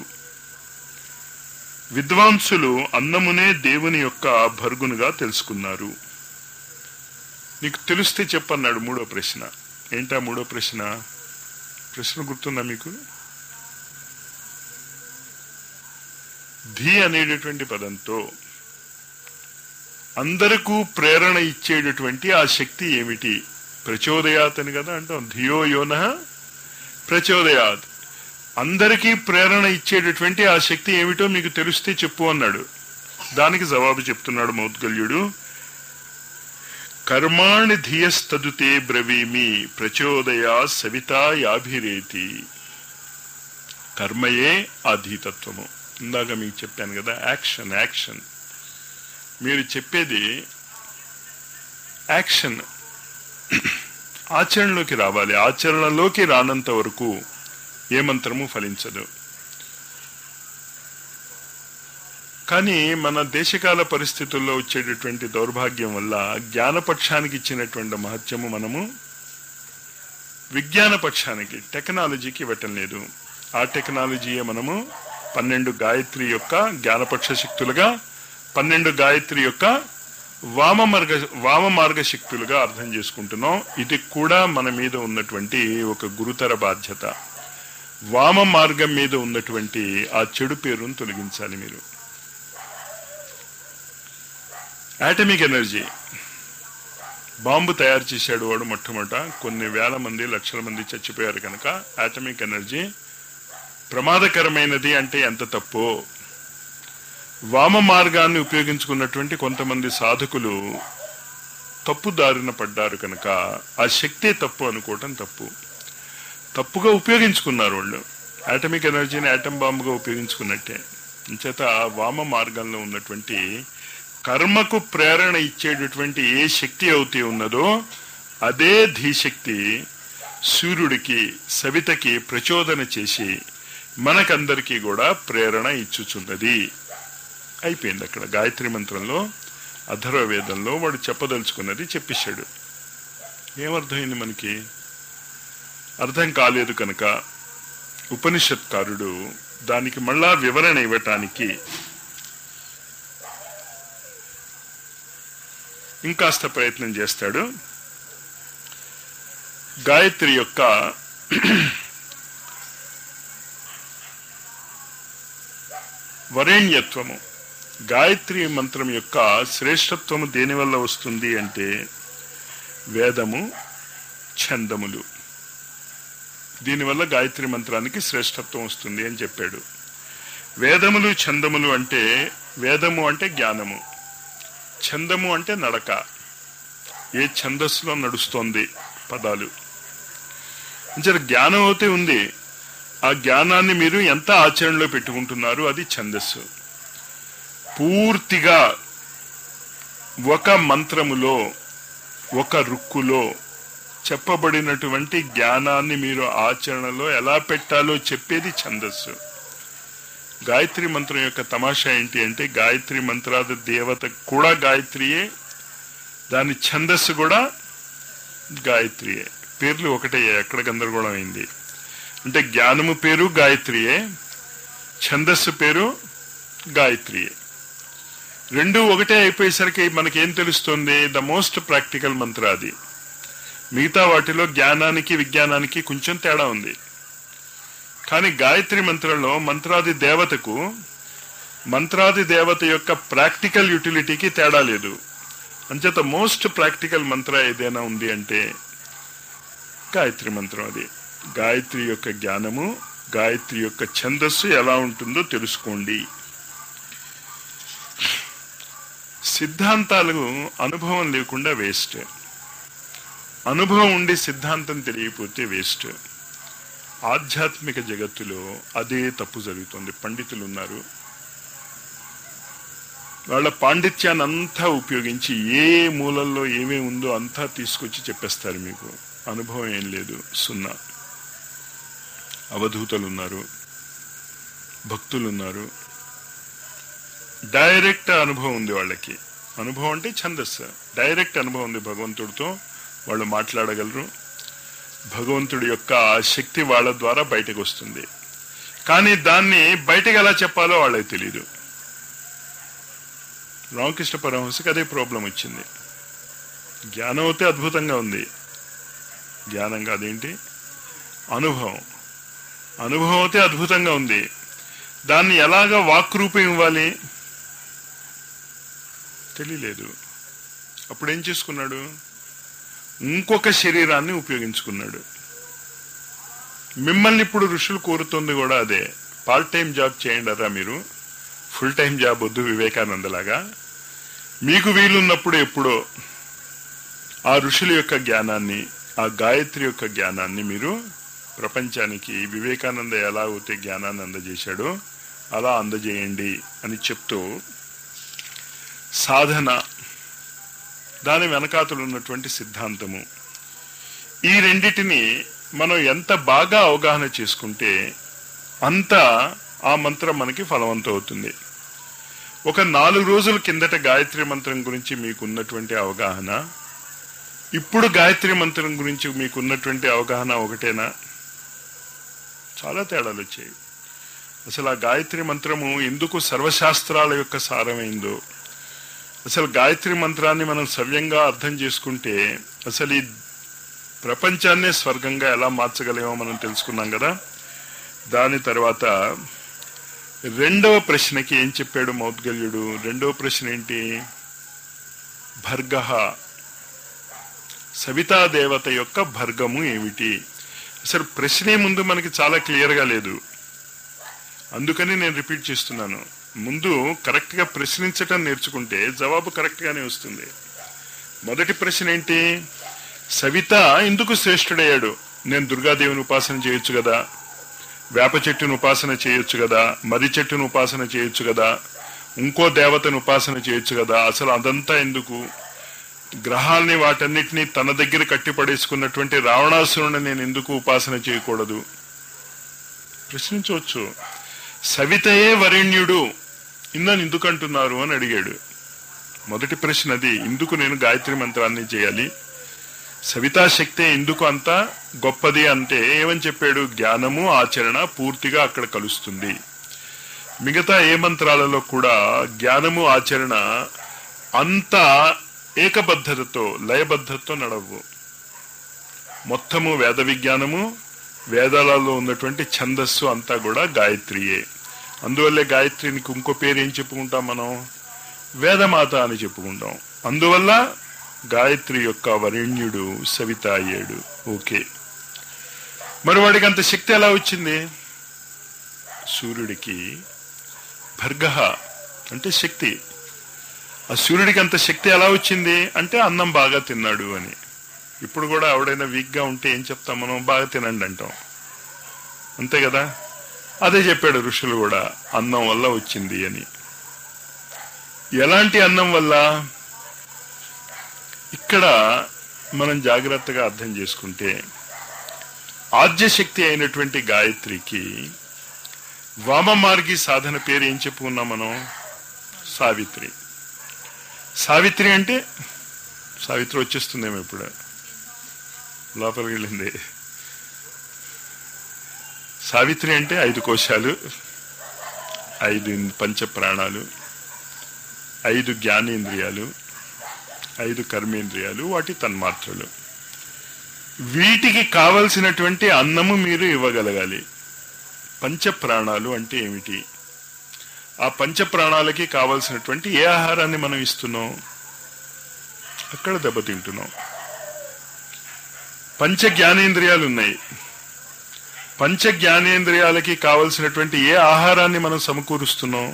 విద్వాంసులు అన్నమునే దేవుని యొక్క భర్గునుగా తెలుసుకున్నారు. నీకు తెలిస్తే చెప్పన్నాడు. 3వ ప్రశ్న ఏంటా? 3వ ప్రశ్న గుర్తుందా మీకు? ధీ అనేటటువంటి పదంతో అందరికీ ప్రేరణ ఇచ్చేటటువంటి ఆ శక్తి ఏమిటి? ప్రచోదయాత్ అని కదా అంటాం. ధియో యోనః ప్రచోదయాత్. అందరికీ ప్రేరణ ఇచ్చేటటువంటి ఆ శక్తి ఏమిటో మీకు తెలిస్తే చెప్పు అన్నాడు. దానికి జవాబు చెప్తున్నాడు మౌద్గల్యుడు. కర్మాణి ధియస్తదుతే బ్రవీమి ప్రచోదయా సవితా యాభిరేతి. కర్మయే అధీతత్వము. ఇందాక మీకు చెప్పాను కదా, యాక్షన్ యాక్షన్. మీరు చెప్పేది యాక్షన్, ఆచరణలోకి రావాలి. ఆచరణలోకి రానంత వరకు ఏ మంత్రము ఫలించదు. కానీ మన దేశకాల పరిస్థితుల్లో వచ్చేటటువంటి దౌర్భాగ్యం వల్ల జ్ఞానపక్షానికి ఇచ్చినటువంటి మహత్యము మనము విజ్ఞాన పక్షానికి, టెక్నాలజీకి ఇవ్వటం లేదు. ఆ టెక్నాలజీయే మనము 12 గాయత్రి యొక్క జ్ఞానపక్ష శక్తులుగా, 12 గాయత్రి యొక్క వామ మార్గ శక్తులుగా అర్థం చేసుకుంటున్నాం. ఇది కూడా మన మీద ఉన్నటువంటి ఒక గురుతర బాధ్యత. వామ మార్గం మీద ఉన్నటువంటి ఆ చెడు పేరును తొలగించాలి మీరు. ఆటమిక్ ఎనర్జీ బాంబు తయారు చేశాడు వాడు మొట్టమొదట. కొన్ని వేల మంది, లక్షల మంది చచ్చిపోయారు కనుక ఆటమిక్ ఎనర్జీ ప్రమాదకరమైనది అంటే ఎంత తప్పో, వామ మార్గాన్ని ఉపయోగించుకున్నటువంటి కొంతమంది సాధకులు తప్పు దారిన పడ్డారు కనుక ఆ శక్తే తప్పు అనుకోవటం తప్పు. తప్పుగా ఉపయోగించుకున్నారు వాళ్ళు. ఆటమిక్ ఎనర్జీని ఆటం బాంబుగా ఉపయోగించుకున్నట్టే. అంచేత వామ మార్గంలో ఉన్నటువంటి కర్మకు ప్రేరణ ఇచ్చేటటువంటి ఏ శక్తి అయితే ఉన్నదో అదే ధీశక్తి సూర్యుడికి, సవితకి ప్రచోదన చేసి మనకందరికీ కూడా ప్రేరణ ఇచ్చుచున్నది. అయిపోయింది. అక్కడ గాయత్రి మంత్రంలో, అథర్వవేదంలో వాడు చెప్పదలుచుకున్నది చెప్పేశాడు. ఏమర్థమైంది మనకి? అర్థం కాలేదు కనుక ఉపనిషత్కారుడు దానికి మళ్ళా వివరణ ఇవ్వటానికి ఇంకాస్త ప్రయత్నం చేస్తాడు. గాయత్రి యొక్క వరేణ్యత్వము, గాయత్రి మంత్రం యొక్క శ్రేష్టత్వము దేనివల్ల వస్తుంది అంటే వేదము, ఛందములు. దీనివల్ల గాయత్రి మంత్రానికి శ్రేష్టత్వం వస్తుంది అని చెప్పాడు. వేదములు, ఛందములు అంటే, వేదము అంటే జ్ఞానము, ఛందము అంటే నడక. ఏ ఛందస్సులో నడుస్తోంది పదాలు. అంటే జ్ఞానం అయితే ఉంది, ఆ జ్ఞానాన్ని మీరు ఎంత ఆచరణలో పెట్టుకుంటున్నారు అది ఛందస్సు. పూర్తిగా ఒక మంత్రములో, ఒక రుక్కులో చెప్పబడినటువంటి జ్ఞానాన్ని మీరు ఆచరణలో ఎలా పెట్టాలో చెప్పేది ఛందస్సు. గాయత్రి మంత్రం యొక్క తమాషా ఏంటి అంటే, గాయత్రి మంత్రాది దేవత కూడా గాయత్రియే, దాని ఛందస్సు కూడా గాయత్రియే. పేర్లు ఒకటే, ఎక్కడ గందరగోళం అయింది అంటే జ్ఞానము పేరు గాయత్రియే, ఛందస్సు పేరు గాయత్రియే. రెండు ఒకటే అయిపోయేసరికి మనకేం తెలుస్తుంది? ద మోస్ట్ ప్రాక్టికల్ మంత్ర అది. మిగతా వాటిలో జ్ఞానానికి విజ్ఞానానికి కొంచెం తేడా ఉంది. కానీ గాయత్రి మంత్రంలో మంత్రాది దేవతకు, మంత్రాది దేవత యొక్క ప్రాక్టికల్ యూటిలిటీకి తేడా లేదు. అంచేత మోస్ట్ ప్రాక్టికల్ మంత్ర ఏదైనా ఉంది అంటే గాయత్రి మంత్రం. అది గాయత్రి యొక్క జ్ఞానము, గాయత్రి యొక్క ఛందస్సు ఎలా ఉంటుందో తెలుసుకోండి. సిద్ధాంతాలకు అనుభవం లేకుండా వేస్ట్. అనుభవం ఉండి సిద్ధాంతం తెలియకపోతే వేస్ట్. ఆధ్యాత్మిక జగత్తులో అదే తప్పు జరుగుతుంది. పండితులు ఉన్నారు, వాళ్ళ పాండిత్యాన్ని అంతా ఉపయోగించి ఏ మూలల్లో ఏమేమి ఉందో అంతా తీసుకొచ్చి చెప్పేస్తారు మీకు. అనుభవం ఏం లేదు, సున్నా. అవధూతలు ఉన్నారు, భక్తులున్నారు, డైరెక్ట్ అనుభవం ఉంది వాళ్ళకి. అనుభవం అంటే ఛందస్సు, డైరెక్ట్ అనుభవం ఉంది భగవంతుడితో. వాళ్ళు మాట్లాడగలరు, భగవంతుడి యొక్క శక్తి వాళ్ళ ద్వారా బయటకు వస్తుంది. కానీ దాన్ని బయటకు ఎలా చెప్పాలో వాళ్ళకి తెలియదు. రామకృష్ణ పరమహంసకి అదే ప్రాబ్లం వచ్చింది. జ్ఞానం అయితే అద్భుతంగా ఉంది, జ్ఞానం కాదేంటి, అనుభవం. అనుభవం అయితే అద్భుతంగా ఉంది, దాన్ని ఎలాగా వాక్రూపం ఇవ్వాలి తెలియలేదు. అప్పుడేం చేసుకున్నాడు? ఇంకొక శరీరాన్ని ఉపయోగించుకున్నాడు. మిమ్మల్ని ఇప్పుడు ఋషులు కోరుతుంది కూడా అదే. పార్ట్ టైం జాబ్ చేయండి అరా మీరు, ఫుల్ టైం జాబ్ వద్దు. వివేకానందలాగా మీకు వీలున్నప్పుడు ఎప్పుడో ఆ ఋషుల యొక్క జ్ఞానాన్ని, ఆ గాయత్రి యొక్క జ్ఞానాన్ని మీరు ప్రపంచానికి వివేకానంద ఎలా అయితే జ్ఞానాన్ని అందజేశాడో అలా అందజేయండి అని చెప్తూ, సాధన, దాని వెనకాతలు ఉన్నటువంటి సిద్ధాంతము, ఈ రెండిటిని మనం ఎంత బాగా అవగాహన చేసుకుంటే అంత ఆ మంత్రం మనకి ఫలవంతం అవుతుంది. ఒక 4 రోజుల కిందట గాయత్రి మంత్రం గురించి మీకున్నటువంటి అవగాహన, ఇప్పుడు గాయత్రి మంత్రం గురించి మీకున్నటువంటి అవగాహన ఒకటేనా? చాలా తేడాలు వచ్చాయి. అసలు ఆ గాయత్రి మంత్రము ఎందుకు సర్వశాస్త్రాల యొక్క సారమైందో, అసలు గాయత్రి మంత్రాన్ని మనం సవ్యంగా అర్థం చేసుకుంటే అసలు ఈ ప్రపంచాన్నే స్వర్గంగా ఎలా మార్చగలేమో మనం తెలుసుకున్నాం కదా. దాని తర్వాత రెండవ ప్రశ్నకి ఏం చెప్పాడు మౌద్గల్యుడు? రెండవ ప్రశ్న ఏంటి? భర్గః, సవితా దేవత యొక్క భర్గము ఏమిటి? అసలు ప్రశ్నే ముందు మనకి చాలా క్లియర్గా లేదు, అందుకని నేను రిపీట్ చేస్తున్నాను. ముందు కరెక్ట్ గా ప్రశ్నించటం నేర్చుకుంటే జవాబు కరెక్ట్ గానే వస్తుంది. మొదటి ప్రశ్న ఏంటి? సవిత ఎందుకు శ్రేష్ఠుడయ్యాడు? నేను దుర్గాదేవిని ఉపాసన చేయొచ్చు కదా, వేప చెట్టును ఉపాసన చేయొచ్చు కదా, మర్రి చెట్టును ఉపాసన చేయొచ్చు కదా, ఇంకో దేవతను ఉపాసన చేయొచ్చు కదా, అసలు అదంతా ఎందుకు? గ్రహాల్ని వాటన్నిటినీ తన దగ్గర కట్టిపడేసుకున్నటువంటి రావణాసురుని నేను ఎందుకు ఉపాసన చేయకూడదు? ప్రశ్నించవచ్చు. సవితయే వరేణ్యుడు ఇన్నని ఎందుకు అంటున్నారు అని అడిగాడు. మొదటి ప్రశ్న అది. ఎందుకు నేను గాయత్రి మంత్రాన్ని చేయాలి? సవితా శక్తే ఎందుకు అంత గొప్పది అంటే ఏమని చెప్పాడు? జ్ఞానము ఆచరణ పూర్తిగా అక్కడ కలుస్తుంది. మిగతా ఏ మంత్రాలలో కూడా జ్ఞానము ఆచరణ అంత ఏకబద్ధతతో, లయబద్ధతతో నడవు. మొత్తము వేద విజ్ఞానము, వేదాలలో ఉన్నటువంటి ఛందస్సు అంతా కూడా గాయత్రియే. అందువల్లే గాయత్రికి ఇంకో పేరు ఏం చెప్పుకుంటాం మనం? వేదమాత అని చెప్పుకుంటాం. అందువల్ల గాయత్రి యొక్క వరేణ్యుడు సవిత అయ్యాడు. ఓకే, మరి వాడికి అంత శక్తి ఎలా వచ్చింది? సూర్యుడికి భర్గః అంటే శక్తి. ఆ సూర్యుడికి అంత శక్తి ఎలా వచ్చింది అంటే అన్నం బాగా తిన్నాడు అని. ఇప్పుడు కూడా ఎవడైనా వీక్ గా ఉంటే ఏం చెప్తాం మనం? బాగా తినండి అంటాం, అంతే కదా. అదే చెప్పాడు ఋషులు కూడా, అన్నం వల్ల వచ్చింది అని. ఎలాంటి అన్నం వల్ల? ఇక్కడ మనం జాగ్రత్తగా అర్థం చేసుకుంటే ఆద్యశక్తి అయినటువంటి గాయత్రికి వామమార్గి సాధన పేరు ఏం చెప్పుకున్నాం మనం? సావిత్రి. సావిత్రి అంటే సావిత్రి వచ్చేస్తుందేమో ఇప్పుడు, లోపలికి వెళ్ళింది. సావిత్రి అంటే 5 కోశాలు, 5 పంచ ప్రాణాలు, 5 జ్ఞానేంద్రియాలు, 5 కర్మేంద్రియాలు, వాటి తన్మాత్రలు. వీటికి కావలసినటువంటి అన్నము మీరు ఇవ్వగలగాలి. పంచ ప్రాణాలు అంటే ఏమిటి? ఆ పంచ ప్రాణాలకి కావలసినటువంటి ఏ ఆహారాన్ని మనం ఇస్తున్నాం? అక్కడ దెబ్బతింటున్నాం. పంచ జ్ఞానేంద్రియాలు ఉన్నాయి. పంచ జ్ఞానేంద్రియాలకి కావలసినటువంటి ఏ ఆహారాన్ని మనం సమకూరుస్తున్నాం?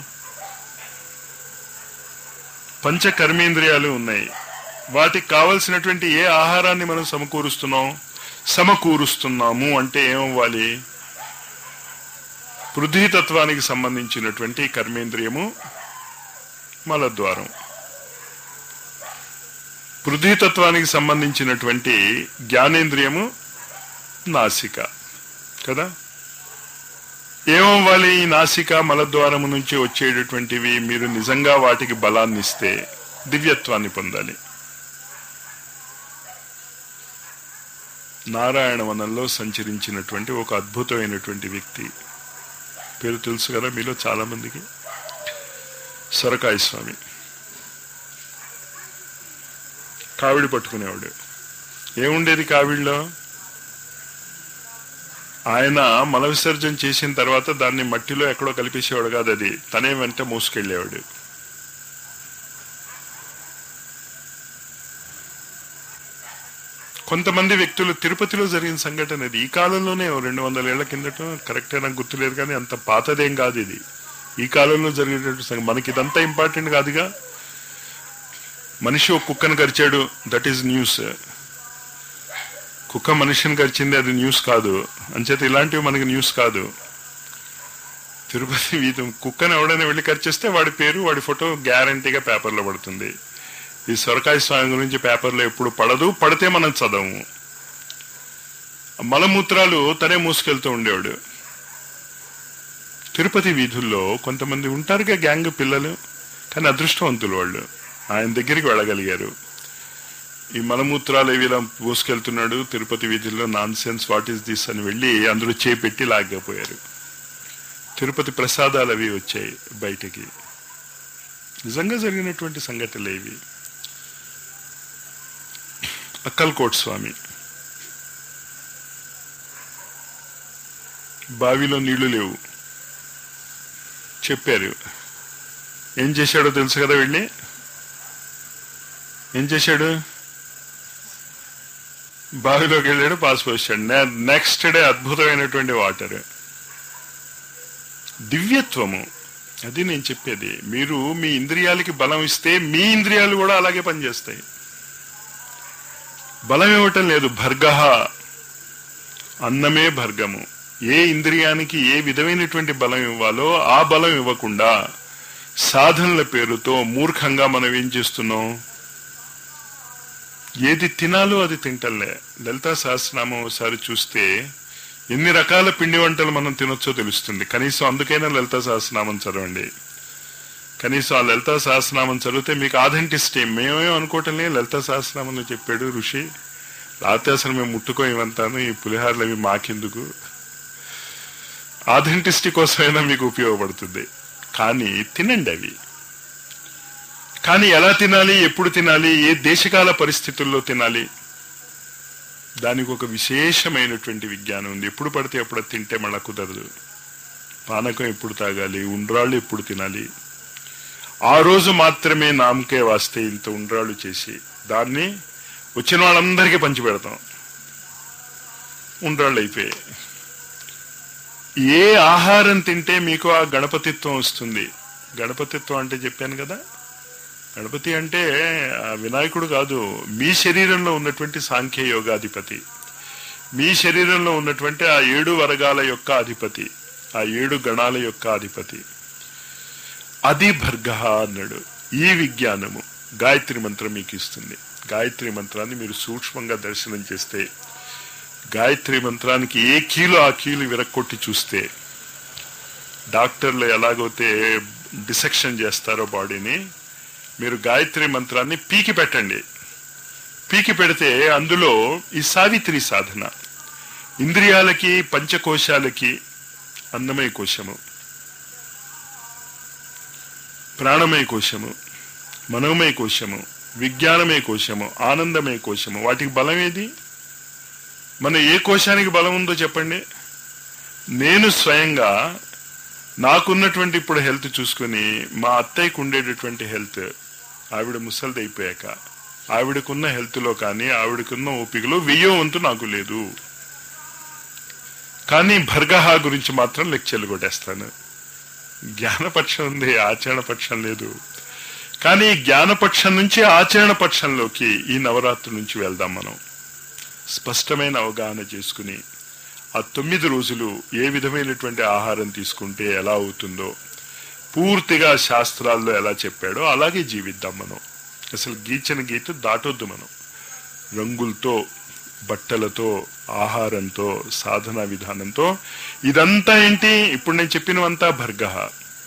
పంచ కర్మేంద్రియాలు ఉన్నాయి. వాటికి కావలసినటువంటి ఏ ఆహారాన్ని మనం సమకూరుస్తున్నాము అంటే ఏమవ్వాలి? పృథ్వీతత్వానికి సంబంధించినటువంటి కర్మేంద్రియము మలద్వారం, పృథ్వీతత్వానికి సంబంధించినటువంటి జ్ఞానేంద్రియము నాసిక కదా. ఏమవ్వాలి? ఈ నాసిక మలద్వారము నుంచి వచ్చేటటువంటివి మీరు నిజంగా వాటికి బలాన్ని ఇస్తే దివ్యత్వాన్ని పొందాలి. నారాయణవనంలో సంచరించినటువంటి ఒక అద్భుతమైనటువంటి వ్యక్తి పేరు తెలుసు కదా మీలో చాలా మందికి, సొరకాయ స్వామి. కావిడి పట్టుకునేవాడు. ఏముండేది కావిడిలో? ఆయన మల విసర్జన చేసిన తర్వాత దాన్ని మట్టిలో ఎక్కడో కలిపేసేవాడు కాదు, అది తనే వెంట మోసుకెళ్లేవాడు. కొంతమంది వ్యక్తులు తిరుపతిలో జరిగిన సంఘటన ఇది. ఈ కాలంలోనే 200 ఏళ్ల కిందట, కరెక్ట్ నాకు గుర్తులేదు కానీ అంత పాతదేం కాదు ఇది. ఈ కాలంలో జరిగేటటువంటి సంఘటన. మనకి ఇదంతా ఇంపార్టెంట్ కాదుగా. మనిషి ఒక కుక్కను కరిచాడు, దట్ ఈజ్ న్యూస్. కుక్క మనిషిని కరిచింది, అది న్యూస్ కాదు. అంచేత ఇలాంటివి మనకి న్యూస్ కాదు. తిరుపతి వీధి కుక్కను ఎవడైనా వెళ్ళి కరిచేస్తే వాడి పేరు, వాడి ఫోటో గ్యారంటీగా పేపర్లో పడుతుంది. ఈ సొరకాయ స్వామి గురించి పేపర్లో ఎప్పుడు పడదు, పడితే మనం చదవము. మలమూత్రాలు తనే మూసుకెళ్తూ ఉండేవాడు. తిరుపతి వీధుల్లో కొంతమంది ఉంటారుగా గ్యాంగ్ పిల్లలు, కానీ అదృష్టవంతులు వాళ్ళు, ఆయన దగ్గరికి వెళ్ళగలిగారు. ఈ మలమూత్రాలు ఏవి ఇలా మూసుకెళ్తున్నాడు తిరుపతి వీధుల్లో, nonsense, what is this అని వెళ్ళి అందులో చేపెట్టి లాగకపోయారు. తిరుపతి ప్రసాదాలు అవి వచ్చాయి బయటికి. నిజంగా జరిగినటువంటి సంఘటనలు ఇవి. అక్కల్కోట్ స్వామి బావిలో నీళ్లు లేవు చెప్పారు. ఏం చేశాడో తెలుసు కదా, వెళ్ళి ఏం చేశాడు, బావిలోకి వెళ్ళాడు, పాస్ పోసాడు. నెక్స్ట్ డే అద్భుతమైనటువంటి వాటర్. దివ్యత్వము అది నేను చెప్పేది. మీరు మీ ఇంద్రియాలకి బలం ఇస్తే మీ ఇంద్రియాలు కూడా అలాగే పనిచేస్తాయి. బలం ఇవ్వటం లేదు, భర్గః, అన్నమే భర్గము. ఏ ఇంద్రియానికి ఏ విధమైనటువంటి బలం ఇవ్వాలో ఆ బలం ఇవ్వకుండా సాధనల పేరుతో మూర్ఖంగా మనం ఏం చేస్తున్నాం, ఏది తినాలో అది తింటలే. లలితా సహస్రనామం ఒకసారి చూస్తే ఎన్ని రకాల పిండి వంటలు మనం తినొచ్చో తెలుస్తుంది. కనీసం అందుకైనా లలితా సహస్రనామం చదవండి. కనీసం ఆ లలితా సహస్రనామం చదివితే మీకు ఆథెంటిసిటీ. మేమేం అనుకోవటంలే, లలితా సహస్రనామంలో చెప్పాడు ఋషి, రాత్రి అసలు మేము ముట్టుకోమంటాను, ఈ పులిహారలు అవి మాకెందుకు. ఆథెంటిసిటీ కోసమైనా మీకు ఉపయోగపడుతుంది. కానీ తినండి అవి. కానీ ఎలా తినాలి, ఎప్పుడు తినాలి, ఏ దేశకాల పరిస్థితుల్లో తినాలి, దానికి ఒక విశేషమైనటువంటి విజ్ఞానం ఉంది. ఎప్పుడు పడితే ఎప్పుడు తింటే మళ్ళా కుదరదు. పానకం ఎప్పుడు తాగాలి, ఉండ్రాళ్ళు ఎప్పుడు తినాలి, ఆ రోజు మాత్రమే నామకే వాస్తే ఇంత ఉండ్రాళ్ళు చేసి దాన్ని వచ్చిన వాళ్ళందరికీ పంచిపెడతాం. ఉండ్రాళ్ళు అయిపోయాయి. ఏ ఆహారం తింటే మీకు ఆ గణపతిత్వం వస్తుంది. గణపతిత్వం అంటే చెప్పాను కదా, గణపతి అంటే వినాయకుడు కాదు, మీ శరీరంలో ఉన్నటువంటి సాంఖ్య యోగాధిపతి, మీ శరీరంలో ఉన్నటువంటి ఆ 7 వర్గాల యొక్క అధిపతి, ఆ 7 గణాల యొక్క అధిపతి. అది భర్గః అన్నాడు. ఈ విజ్ఞానము గాయత్రి మంత్రం మీకు ఇస్తుంది. గాయత్రి మంత్రాన్ని మీరు సూక్ష్మంగా దర్శనం చేస్తే, గాయత్రి మంత్రానికి ఏ కీలు ఆ కీలు విరక్కొట్టి చూస్తే, డాక్టర్లు ఎలాగైతే డిసెక్షన్ చేస్తారో బాడీని, మీరు గాయత్రి మంత్రాన్ని పీకి పెట్టండి. పీకి పెడితే అందులో ఈ సావిత్రి సాధన, ఇంద్రియాలకి పంచకోశాలకి అన్నమయ కోశము, ప్రాణమయ కోశము, మనోమయ కోశము, విజ్ఞానమయ కోశము, ఆనందమయ కోశము, వాటికి బలం ఏది? మన ఏ కోశానికి బలం ఉందో చెప్పండి. నేను స్వయంగా నాకున్నటువంటి ఇప్పుడు హెల్త్ చూసుకుని, మా అత్తయ్యకు ఉండేటటువంటి హెల్త్, ఆవిడ ముసలిది అయిపోయాక ఆవిడకున్న హెల్త్ లో కానీ ఆవిడకున్న ఓపికలో 1000వ వంతు నాకు లేదు. కానీ భర్గః గురించి మాత్రం లెక్చర్లు కొట్టేస్తాను. జ్ఞానపక్షం ఉంది, ఆచరణ పక్షం లేదు. కానీ జ్ఞానపక్షం నుంచి ఆచరణ పక్షంలోకి ఈ నవరాత్రి నుంచి వెళ్దాం. మనం స్పష్టమైన అవగాహన చేసుకుని ఆ 9 రోజులు ఏ విధమైనటువంటి ఆహారం తీసుకుంటే ఎలా అవుతుందో పూర్తిగా శాస్త్రాల్లో ఎలా చెప్పాడో అలాగే జీవిద్దాం. మనం అసలు గీచిన గీత దాటొద్దు. మనం రంగులతో, బట్టలతో, ఆహారంతో, సాధనా విధానంతో, ఇదంతా ఏంటి? ఇప్పుడు నేను చెప్పినవంతా భర్గః.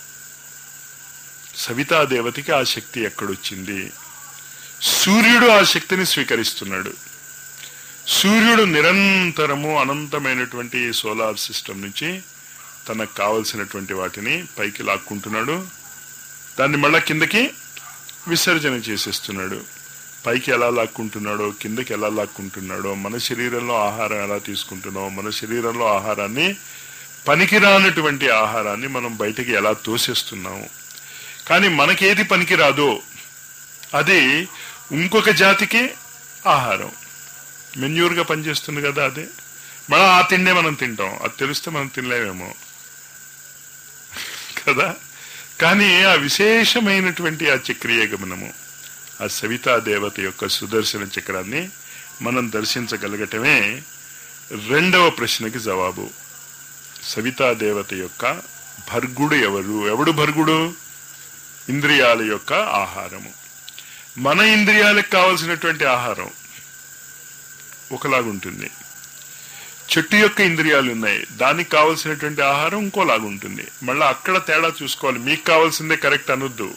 సవితాదేవతకి ఆ శక్తి ఎక్కడొచ్చింది? సూర్యుడు ఆ శక్తిని స్వీకరిస్తున్నాడు. సూర్యుడు నిరంతరము అనంతమైనటువంటి సోలార్ సిస్టమ్ నుంచి తనకు కావలసినటువంటి వాటిని పైకి లాక్కుంటున్నాడు, దాన్ని మళ్ళా కిందకి విసర్జన చేసేస్తున్నాడు. పైకి ఎలా లాక్కుంటున్నాడో, కిందకి ఎలా లాక్కుంటున్నాడో, మన శరీరంలో ఆహారం ఎలా తీసుకుంటున్నామో, మన శరీరంలో ఆహారాన్ని, పనికిరానటువంటి ఆహారాన్ని మనం బయటకి ఎలా తోసేస్తున్నాము. కానీ మనకేది పనికిరాదో అది ఇంకొక జాతికి ఆహారం. మెన్యూర్గా పనిచేస్తుంది కదా అదే. మనం ఆ తిండే మనం తింటాం, అది తెలిస్తే మనం తినలేమేమో కదా. కానీ ఆ విశేషమైనటువంటి ఆ చక్రీయ గమనము, ఆ సవితా దేవత యొక్క సుదర్శన చక్రాన్ని మనం దర్శించగలగటమే రెండవ ప్రశ్నకి జవాబు. సవితా దేవత యొక్క భర్గుడు ఎవరు? ఎవడు భర్గుడు? ఇంద్రియాల యొక్క ఆహారము. మన ఇంద్రియాలకు కావలసినటువంటి ఆహారం ఒకలాగుంటుంది, చెట్టు యొక్క ఇంద్రియాలు ఉన్నాయి, దానికి కావలసినటువంటి ఆహారం ఇంకోలాగుంటుంది. మళ్ళీ అక్కడ తేడా చూసుకోవాలి. మీకు కావాల్సిందే కరెక్ట్ అనొద్దు.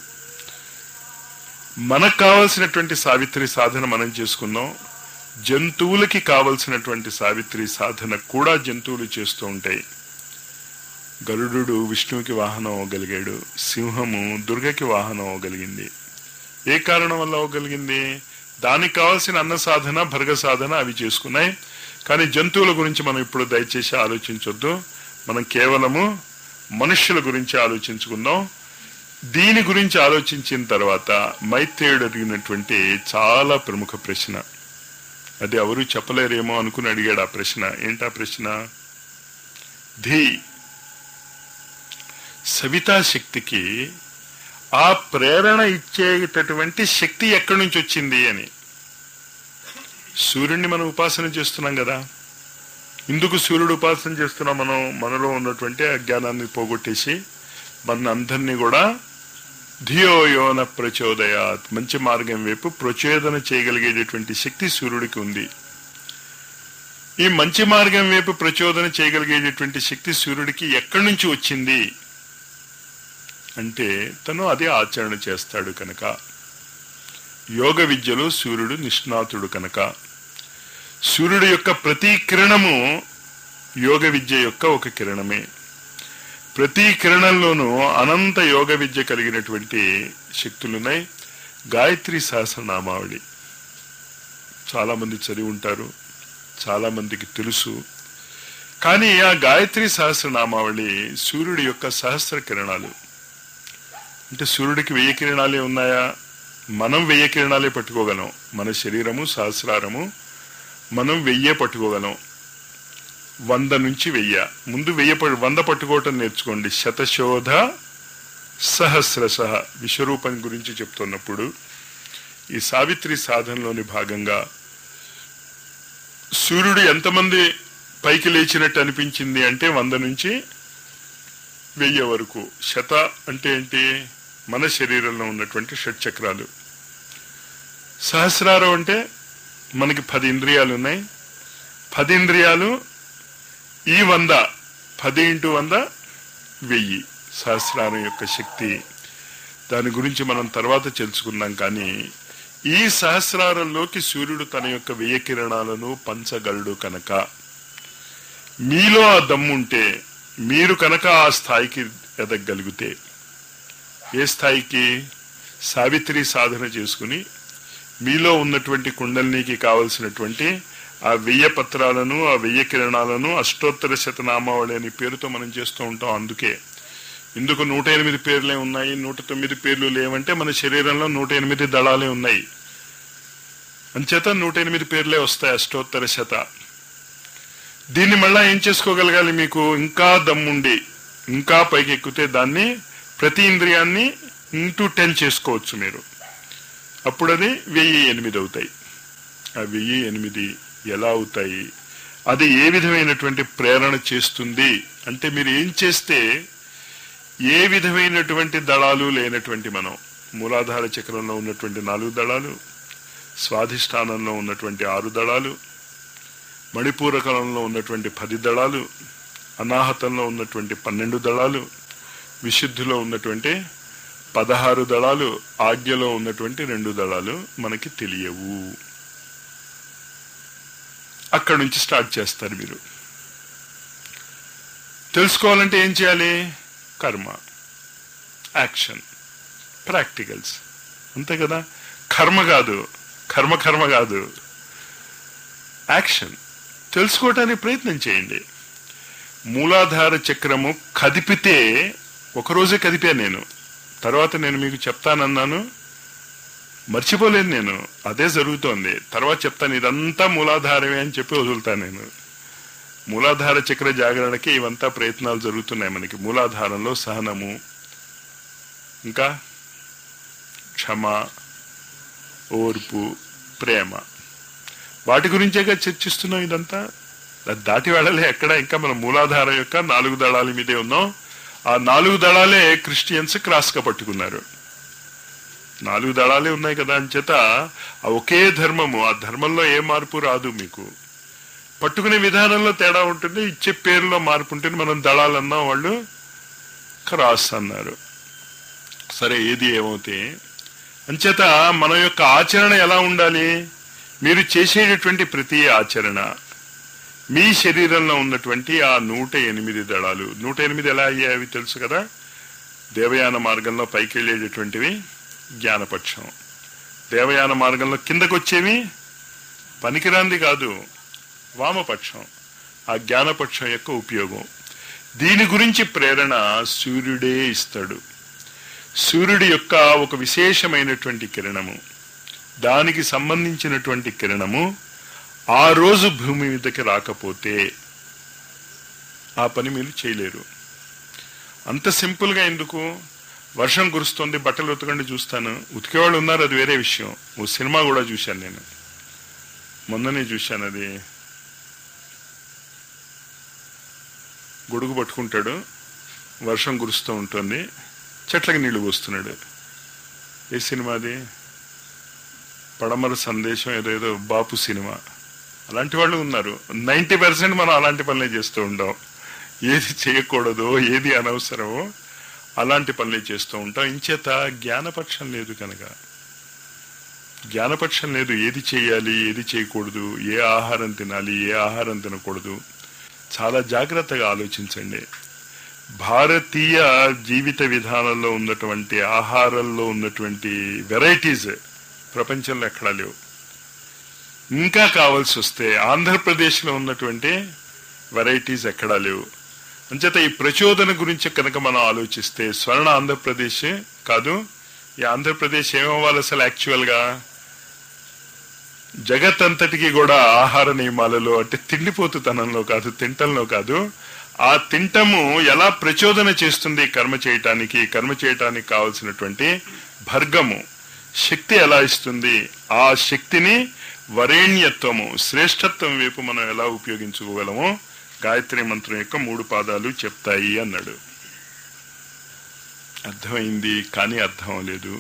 మనకు కావలసినటువంటి సావిత్రి సాధన మనం చేసుకుందాం. జంతువులకి కావలసినటువంటి సావిత్రి సాధన కూడా జంతువులు చేస్తూ ఉంటాయి. గరుడు విష్ణువుకి వాహనం అవ్వగలిగాడు, సింహము దుర్గకి వాహనం అవ్వగలిగింది. ఏ కారణం వల్ల అవ్వగలిగింది? దానికి కావాల్సిన అన్న సాధన, భర్గ సాధన అవి చేసుకున్నాయి. కానీ జంతువుల గురించి మనం ఇప్పుడు దయచేసి ఆలోచించొద్దు. మనం కేవలము మనుష్యుల గురించి ఆలోచించుకుందాం. దీని గురించి ఆలోచించిన తర్వాత మైత్రేయుడు అడిగినటువంటి చాలా ప్రముఖ ప్రశ్న, అది ఎవరు చెప్పలేరేమో అనుకుని అడిగాడు ఆ ప్రశ్న. ఏంటా ప్రశ్న? ధీ సవితా శక్తికి ఆ ప్రేరణ ఇచ్చేటటువంటి శక్తి ఎక్కడి నుంచి వచ్చింది అని. సూర్యుడిని మనం ఉపాసన చేస్తున్నాం కదా. ఇందుకు సూర్యుడు ఉపాసన చేస్తున్నాం మనం? మనలో ఉన్నటువంటి అజ్ఞానాన్ని పోగొట్టేసి మన అందరినీ కూడా ధియో యోన ప్రచోదయాత్, మంచి మార్గం వైపు ప్రచోదన చేయగలిగేటటువంటి శక్తి సూర్యుడికి ఉంది. ఈ మంచి మార్గం వైపు ప్రచోదన చేయగలిగేటటువంటి శక్తి సూర్యుడికి ఎక్కడి నుంచి వచ్చింది అంటే, తను అదే ఆచరణ చేస్తాడు కనుక. యోగ విద్యలో సూర్యుడు నిష్ణాతుడు కనుక సూర్యుడు యొక్క ప్రతి కిరణము యోగ విద్య యొక్క ఒక కిరణమే. ప్రతి కిరణంలోనూ అనంత యోగ విద్య కలిగినటువంటి శక్తులున్నాయి. గాయత్రి సహస్రనామావళి చాలా మంది చదివి ఉంటారు, చాలా మందికి తెలుసు. కానీ ఆ గాయత్రి సహస్రనామావళి సూర్యుడి యొక్క సహస్ర కిరణాలు. అంటే సూర్యుడికి 1000 కిరణాలే ఉన్నాయా? మనం 1000 కిరణాలే పట్టుకోగలం. మన శరీరము సహస్రారము, మనం 1000 పట్టుకోగలం. 100 నుంచి 1000. ముందు 100 పట్టుకోవటం నేర్చుకోండి. శతశోధ సహస్రశ విశ్వరూపం గురించి చెప్తున్నప్పుడు ఈ సావిత్రి సాధనలోని భాగంగా సూర్యుడు ఎంతమంది పైకి లేచినట్టు అనిపించింది అంటే 100 నుంచి 1000 వరకు. శత అంటే ఏంటి? మన శరీరంలో ఉన్నటువంటి షట్చక్రాలు. సహస్రారం అంటే మనకి 10 ఇంద్రియాలు ఉన్నాయి. 10 ఇంద్రియాలు ఈ 100, 10 × 100 1000 సహస్రారం యొక్క శక్తి. దాని గురించి మనం తర్వాత తెలుసుకుందాం. కానీ ఈ సహస్రారంలోకి సూర్యుడు తన యొక్క 1000 కిరణాలను పంచగలడు కనుక, మీలో ఆ దమ్ముంటే, మీరు కనుక ఆ స్థాయికి ఎదగగలిగితే, ఏ స్థాయికి? సావిత్రి సాధన చేసుకుని మీలో ఉన్నటువంటి కుండలినికి కావలసినటువంటి ఆ 1000 పత్రాలను, ఆ 1000 కిరణాలను అష్టోత్తర శతనామావళి అనే పేరుతో మనం చేస్తూ ఉంటాం. అందుకే ఇందుకు 108 పేర్లే ఉన్నాయి, 109 పేర్లు లేవంటే మన శరీరంలో 108 దళాలే ఉన్నాయి. అంచేత 108 పేర్లే వస్తాయి అష్టోత్తర శత. దీన్ని మళ్ళా ఏం చేసుకోగలగాలి? మీకు ఇంకా దమ్ముండి ఇంకా పైకి ఎక్కితే దాన్ని ప్రతి ఇంద్రియాన్ని ఇంటూ 10 చేసుకోవచ్చు మీరు. అప్పుడు అది 1008 అవుతాయి. ఆ 1008 ఎలా అవుతాయి? అది ఏ విధమైనటువంటి ప్రేరణ చేస్తుంది అంటే, మీరు ఏం చేస్తే ఏ విధమైనటువంటి దళాలు లేనటువంటి మనం, మూలాధార చక్రంలో ఉన్నటువంటి 4 దళాలు, స్వాధిష్టానంలో ఉన్నటువంటి 6 దళాలు, మణిపూరకంలో ఉన్నటువంటి 10 దళాలు, అనాహతంలో ఉన్నటువంటి 12 దళాలు, విశుద్ధిలో ఉన్నటువంటి 16 దళాలు, ఆజ్ఞలో ఉన్నటువంటి 2 దళాలు మనకి తెలియవు. అక్కడి నుంచి స్టార్ట్ చేస్తారు మీరు. తెలుసుకోవాలంటే ఏం చేయాలి? కర్మ, యాక్షన్, ప్రాక్టికల్స్, అంతే కదా. కర్మ కాదు, కర్మ కాదు, యాక్షన్. తెలుసుకోవటానికి ప్రయత్నం చేయండి. మూలాధార చక్రము కదిపితే, ఒకరోజే కదిపా నేను, తర్వాత నేను మీకు చెప్తానన్నాను, మర్చిపోలేను నేను, అదే జరుగుతోంది. తర్వాత చెప్తాను ఇదంతా మూలాధారమే అని చెప్పి వదులుతాను నేను. మూలాధార చక్ర జాగరణకి ఇవంతా ప్రయత్నాలు జరుగుతున్నాయి మనకి. మూలాధారంలో సహనము, ఇంకా క్షమ, ఓర్పు, ప్రేమ, వాటి గురించేగా చర్చిస్తున్నాం. ఇదంతా దాటి వెళ్ళలే ఎక్కడ. ఇంకా మన మూలాధారం యొక్క 4 దళాల మీదే ఉన్నాం. ఆ 4 దళాలే క్రిస్టియన్స్ క్రాస్ గా పట్టుకున్నారు. 4 దళాలే ఉన్నాయి కదా అని చేత ఒకే ధర్మము, ఆ ధర్మంలో ఏ మార్పు రాదు. మీకు పట్టుకునే విధానంలో తేడా ఉంటుంది, ఇచ్చే పేరులో మార్పు ఉంటుంది. మనం దళాలన్నా వాళ్ళు క్రాస్ అన్నారు. సరే, ఏది ఏమవుతే అంచేత మన యొక్క ఆచరణ ఎలా ఉండాలి? మీరు చేసేటటువంటి ప్రతి ఆచరణ మీ శరీరంలో ఉన్నటువంటి ఆ 108 దళాలు, 108 ఎలా అయ్యాయి అవి తెలుసు కదా. దేవయాన మార్గంలో పైకి వెళ్ళేటటువంటివి జ్ఞానపక్షం, దేవయాన మార్గంలో కిందకు వచ్చేవి పనికిరాంది కాదు వామపక్షం. ఆ జ్ఞానపక్షం యొక్క ఉపయోగం, దీని గురించి ప్రేరణ సూర్యుడే ఇస్తాడు. సూర్యుడి యొక్క ఒక విశేషమైనటువంటి కిరణము, దానికి సంబంధించినటువంటి కిరణము ఆ రోజు భూమి మీదకి రాకపోతే ఆ పని మీరు చేయలేరు. అంత సింపుల్ గా ఎందుకు? వర్షం కురుస్తుంది, బట్టలు ఉతకండి చూస్తాను, ఉతికేవాళ్ళు ఉన్నారు, అది వేరే విషయం. ఓ సినిమా కూడా చూశాను నేను, మొన్ననే చూశాను. అది గొడుగు పట్టుకుంటాడు, వర్షం కురుస్తూ ఉంటుంది, చెట్లకి నీళ్లు పోస్తున్నాడు. ఏ సినిమా అది? పడమర సందేశం, ఏదో బాపు సినిమా. అలాంటి వాళ్ళు ఉన్నారు. 90% మనం అలాంటి పనులే చేస్తూ ఉంటాం. ఏది చేయకూడదో, ఏది అనవసరమో అలాంటి పనులే చేస్తూ ఉంటాం. ఇంచేత జ్ఞానపక్షం లేదు కనుక, జ్ఞానపక్షం లేదు. ఏది చేయాలి, ఏది చేయకూడదు, ఏ ఆహారం తినాలి, ఏ ఆహారం తినకూడదు, చాలా జాగ్రత్తగా ఆలోచించండి. భారతీయ జీవిత విధానంలో ఉన్నటువంటి ఆహారంలో ఉన్నటువంటి వెరైటీస్ ప్రపంచంలో ఎక్కడా లేవు. ఇంకా కావాల్సి వస్తే ఆంధ్రప్రదేశ్లో ఉన్నటువంటి వెరైటీస్ ఎక్కడా లేవు. అంచేత ఈ ప్రచోదన గురించి కనుక మనం ఆలోచిస్తే, స్వర్ణ ఆంధ్రప్రదేశ్ కాదు, ఈ ఆంధ్రప్రదేశ్ ఏమవ్వాలి అసలు? యాక్చువల్గా జగత్ అంతటికి కూడా ఆహార నియమాలలో, అంటే తిండిపోతుతనంలో కాదు, తింటంలో కాదు, ఆ తింటము ఎలా ప్రచోదన చేస్తుంది కర్మ చేయటానికి కావలసినటువంటి భర్గము శక్తి ఎలా ఇస్తుంది, ఆ శక్తిని వరేణ్యత్వము, శ్రేష్టత్వం వైపు మనం ఎలా ఉపయోగించుకోగలమో గాయత్రి మంత్రం యొక్క 3 పాదాలు చెప్తాయి అన్నాడు. అర్థమైంది, కానీ అర్థం లేదు.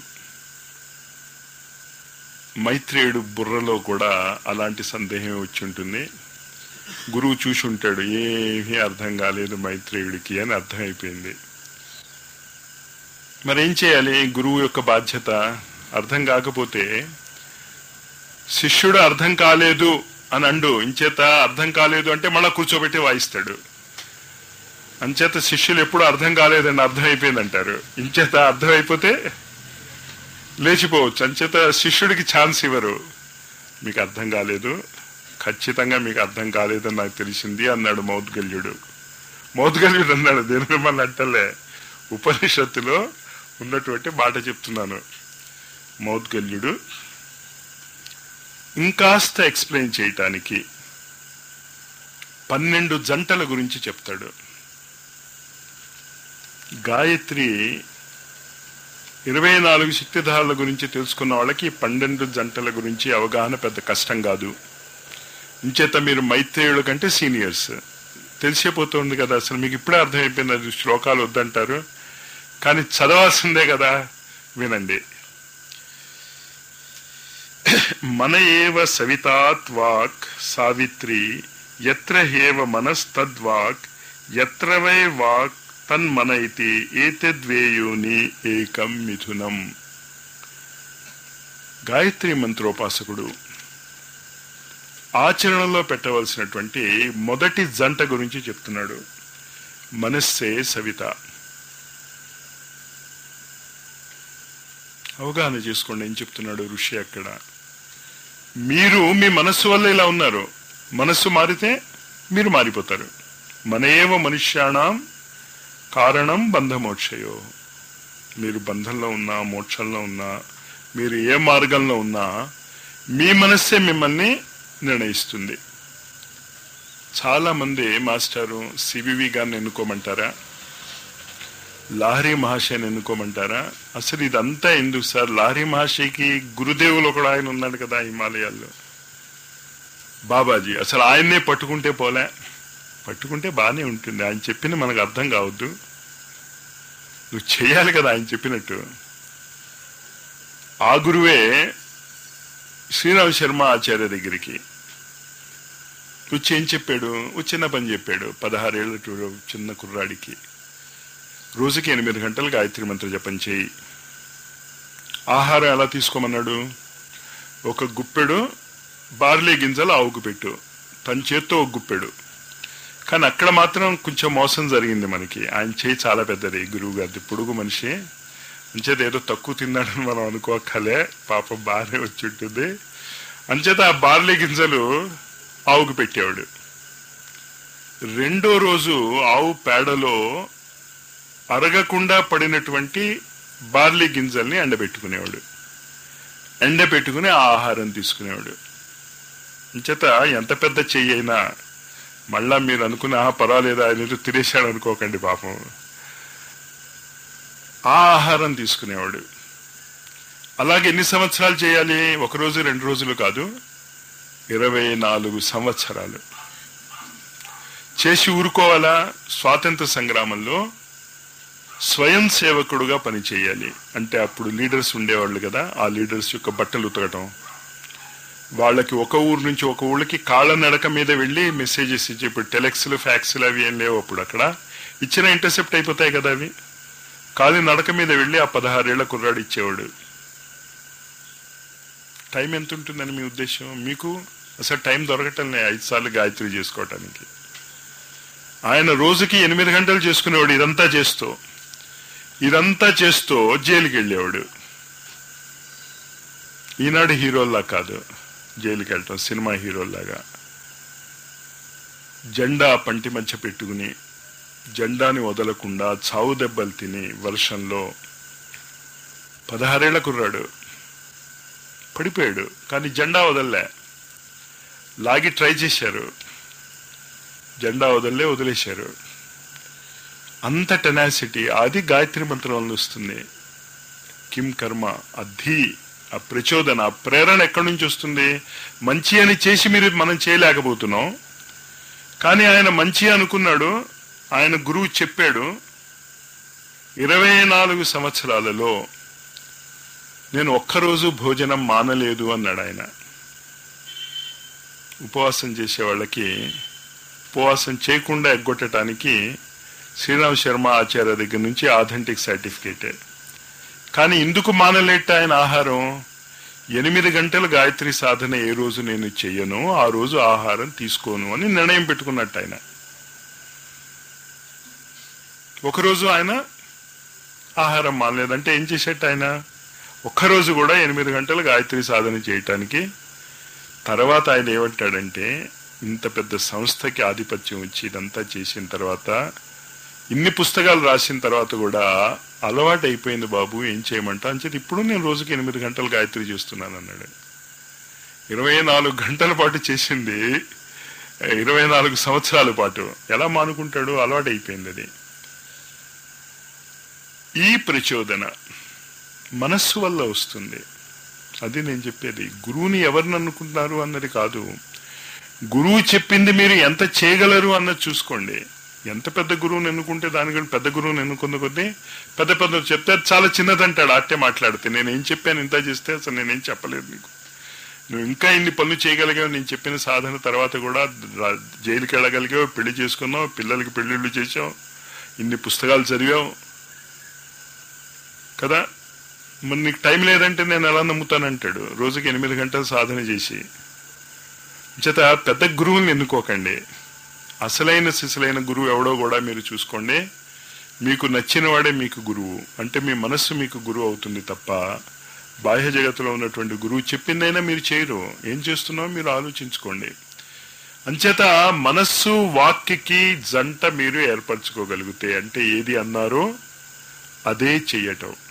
మైత్రేయుడు బుర్రలో కూడా అలాంటి సందేహం వచ్చి ఉంటుంది. గురువు చూసి ఉంటాడు, ఏమీ అర్థం కాలేదు మైత్రేయుడికి అని అర్థమైపోయింది. మరేం చేయాలి? గురువు యొక్క బాధ్యత. అర్థం కాకపోతే శిష్యుడు అర్థం కాలేదు అని అండు, ఇంచేత అర్థం కాలేదు అంటే మళ్ళా కూర్చోబెట్టి వాయిస్తాడు. అంచేత శిష్యులు ఎప్పుడు అర్థం కాలేదండి, అర్థమైపోయింది అంటారు. ఇంచేత అర్థమైపోతే లేచిపోవచ్చు. అంచేత శిష్యుడికి ఛాన్స్ ఇవ్వరు. మీకు అర్థం కాలేదు, ఖచ్చితంగా మీకు అర్థం కాలేదని నాకు తెలిసింది అన్నాడు మౌద్గల్యుడు. మౌద్గల్యుడు అన్నాడు, దేని మిమ్మల్ని అంటలే, ఉపనిషత్తులో ఉన్నటువంటి మాట చెప్తున్నాను. మౌద్గల్యుడు ఇంకాస్త ఎక్స్ప్లెయిన్ చేయటానికి 12 జంటల గురించి చెప్తాడు. గాయత్రి 24 శక్తిధారల గురించి తెలుసుకున్న వాళ్ళకి 12 జంటల గురించి అవగాహన పెద్ద కష్టం కాదు. ఇంచేత మీరు మైత్రేయుల కంటే సీనియర్స్, తెలిసిపోతుంది కదా. అసలు మీకు ఇప్పుడే అర్థమైపోయింది. అది శ్లోకాలు వద్దంటారు, కానీ చదవాల్సిందే కదా. వినండి. మన ఏవ సవితాత్ వాక్ సావిత్రి, యత్ర హేవ మనస్తద్వాక్, యత్ర వై వాక్ తన్మన ఇతి, ఏతద్వేయోని ఏకం మిథునం. గాయత్రి మంత్రోపాసకుడు ఆచరణలో పెట్టవలసినటువంటి మొదటి జంట గురించి చెప్తున్నాడు. మనస్సే సవిత. అవగాహన చేసుకోండి ఏం చెప్తున్నాడు ఋషి అక్కడ. మీరు మీ మనస్సు వల్ల ఇలా ఉన్నారు, మనస్సు మారితే మీరు మారిపోతారు. మనయేవ మనుష్యాణం కారణం బంధమోక్షయో. మీరు బంధంలో ఉన్నా, మోక్షంలో ఉన్నా, మీరు ఏ మార్గంలో ఉన్నా మీ మనస్సే మిమ్మల్ని నిర్ణయిస్తుంది. చాలా మంది మాస్టారు సివివి గారిని ఎన్నుకోమంటారా, లాహరి మహాశయని ఎన్నుకోమంటారా? అసలు ఇదంతా ఎందుకు సార్? లాహరి మహాశయకి గురుదేవులు ఒకడు ఆయన ఉన్నాడు కదా హిమాలయాల్లో, బాబాజీ. అసలు ఆయన్నే పట్టుకుంటే పోలే? పట్టుకుంటే బాగానే ఉంటుంది. ఆయన చెప్పింది మనకు అర్థం కావద్దు, నువ్వు చేయాలి కదా ఆయన చెప్పినట్టు. ఆ గురువే శ్రీరామ్ శర్మ ఆచార్య దగ్గరికి వచ్చి ఏం చెప్పాడు? చిన్న పని చెప్పాడు. 16 ఏళ్ల చిన్న కుర్రాడికి రోజుకి 8 గంటలు గాయత్రి మంత్ర జపం చేయి. ఆహారం ఎలా తీసుకోమన్నాడు? ఒక గుప్పెడు బార్లీ గింజలు ఆవుకు పెట్టు, తన చేత్తో ఒక గుప్పెడు. కానీ అక్కడ మాత్రం కొంచెం మోసం జరిగింది మనకి. ఆయన చేయి చాలా పెద్దది, గురువు గారిది, పొడుగు మనిషి. అంచేత ఏదో తక్కువ తిన్నాడని మనం అనుకోకలే, పాపం బాగానే వచ్చి ఉంటుంది. అంచేత ఆ బార్లీ గింజలు ఆవుకు పెట్టేవాడు. రెండో రోజు ఆవు పేడలో అరగకుండా పడినటువంటి బార్లీ గింజల్ని ఎండబెట్టుకునేవాడు. ఎండబెట్టుకుని ఆ ఆహారం తీసుకునేవాడు. అంచేత ఎంత పెద్ద చెయ్యి అయినా మళ్ళా మీరు అనుకుని పర్వాలేదు ఆయన తినేశాడు అనుకోకండి, పాపం. ఆ ఆహారం తీసుకునేవాడు. అలాగే ఎన్ని సంవత్సరాలు చేయాలి? 1 రోజు 2 రోజులు కాదు, 24 సంవత్సరాలు చేసి ఊరుకోవాలా? స్వాతంత్ర సంగ్రామంలో స్వయం సేవకుడుగా పనిచేయాలి. అంటే అప్పుడు లీడర్స్ ఉండేవాళ్ళు కదా, ఆ లీడర్స్ యొక్క బట్టలు ఉతకటం, వాళ్ళకి ఒక ఊరు నుంచి ఒక ఊళ్ళకి కాళ్ళ నడక మీద వెళ్ళి మెసేజెస్ ఇచ్చి, ఇప్పుడు టెలెక్స్లు ఫ్యాక్స్లు అవి ఏం లేవు అప్పుడు. అక్కడ ఇచ్చిన ఇంటర్సెప్ట్ అయిపోతాయి కదా అవి. కాలి నడక మీద వెళ్ళి ఆ 16 ఏళ్ల కుర్రాడు ఇచ్చేవాడు. టైం ఎంత ఉంటుందని మీ ఉద్దేశం? మీకు అసలు టైం దొరకటం 5 సార్లు గాయత్రి చేసుకోవటానికి. ఆయన రోజుకి 8 గంటలు చేసుకునేవాడు. ఇదంతా చేస్తూ జైలుకి వెళ్ళేవాడు. ఈనాడు హీరోల్లా కాదు జైలుకి వెళ్ళటం, సినిమా హీరోల్లాగా. జెండా పంటి మధ్య పెట్టుకుని జెండాని వదలకుండా చావు దెబ్బలు తిని వర్షంలో 16 ఏళ్ల కుర్రాడు పడిపోయాడు. కానీ జెండా వదలలే, లాగి ట్రై చేశారు, జెండా వదిలేశారు. అంత టెనాసిటీ, అది గాయత్రి మంత్రం వల్ల వస్తుంది. కిం కర్మ, అది ఆ ప్రచోదన, ఆ ప్రేరణ ఎక్కడి నుంచి వస్తుంది? మంచి అని చేసి మనం చేయలేకపోతున్నాం. కానీ ఆయన మంచి అనుకున్నాడు, ఆయన గురువు చెప్పాడు. 24 సంవత్సరాలలో నేను ఒక్కరోజు భోజనం మానలేదు అన్నాడు ఆయన. ఉపవాసం చేసే వాళ్ళకి ఉపవాసం చేయకుండా ఎగ్గొట్టడానికి శ్రీరామ్ శర్మ ఆచార్య దగ్గర నుంచి ఆథెంటిక్ సర్టిఫికేట్. కానీ ఎందుకు మానలేట ఆయన ఆహారం? 8 గంటలు గాయత్రి సాధన ఏ రోజు నేను చెయ్యను ఆ రోజు ఆహారం తీసుకోను అని నిర్ణయం పెట్టుకున్నట్టు ఆయన. ఒకరోజు ఆయన ఆహారం మానలేదంటే ఏం చేసేట ఆయన? ఒక్కరోజు కూడా 8 గంటలు గాయత్రి సాధన చేయటానికి. తర్వాత ఆయన ఏమంటాడంటే, ఇంత పెద్ద సంస్థకి ఆధిపత్యం వచ్చి ఇదంతా చేసిన తర్వాత, ఇన్ని పుస్తకాలు రాసిన తర్వాత కూడా అలవాటు అయిపోయింది బాబు, ఏం చేయమంటా అని చెప్పి ఇప్పుడు నేను రోజుకి 8 గంటలు గాయత్రి చేస్తున్నాను అన్నాడు. 24 గంటల పాటు చేసింది 24 సంవత్సరాల పాటు. ఎలా మానుకుంటాడు? అలవాటు అయిపోయింది అది. ఈ ప్రచోదన మనస్సు వల్ల వస్తుంది. అది నేను చెప్పేది. గురువుని ఎవరిని అనుకుంటున్నారు అన్నది కాదు, గురువు చెప్పింది మీరు ఎంత చేయగలరు అన్నది చూసుకోండి. ఎంత పెద్ద గురువుని ఎన్నుకుంటే దానికంటే పెద్ద గురువుని ఎన్నుకున్న కొద్దీ పెద్ద చెప్తే చాలా చిన్నదంటాడు. అట్టే మాట్లాడితే నేనేం చెప్పాను ఇంత చేస్తే అసలు నేనేం చెప్పలేదు నీకు, నువ్వు ఇంకా ఇన్ని పనులు చేయగలిగావు, నేను చెప్పిన సాధన తర్వాత కూడా జైలుకి వెళ్ళగలిగావు, పెళ్లి చేసుకున్నావు, పిల్లలకి పెళ్లిళ్ళు చేసావు, ఇన్ని పుస్తకాలు చదివావు కదా, మరి నీకు టైం లేదంటే నేను ఎలా నమ్ముతానంటాడు. రోజుకి 8 గంటలు సాధన చేసి. చేత పెద్ద గురువుని ఎన్నుకోకండి. అసలైన సిసలైన గురువు ఎవడో కూడా మీరు చూసుకోండి. మీకు నచ్చిన వాడే మీకు గురువు. అంటే మీ మనస్సు మీకు గురువు అవుతుంది తప్ప బాహ్య జగత్తులో ఉన్నటువంటి గురువు చెప్పిందైనా మీరు చేయరు. ఏం చేస్తున్నావో మీరు ఆలోచించుకోండి. అంచేత మనస్సు వాక్కి జంట మీరు ఏర్పరచుకోగలిగితే, అంటే ఏది అన్నారో అదే చెయ్యటం.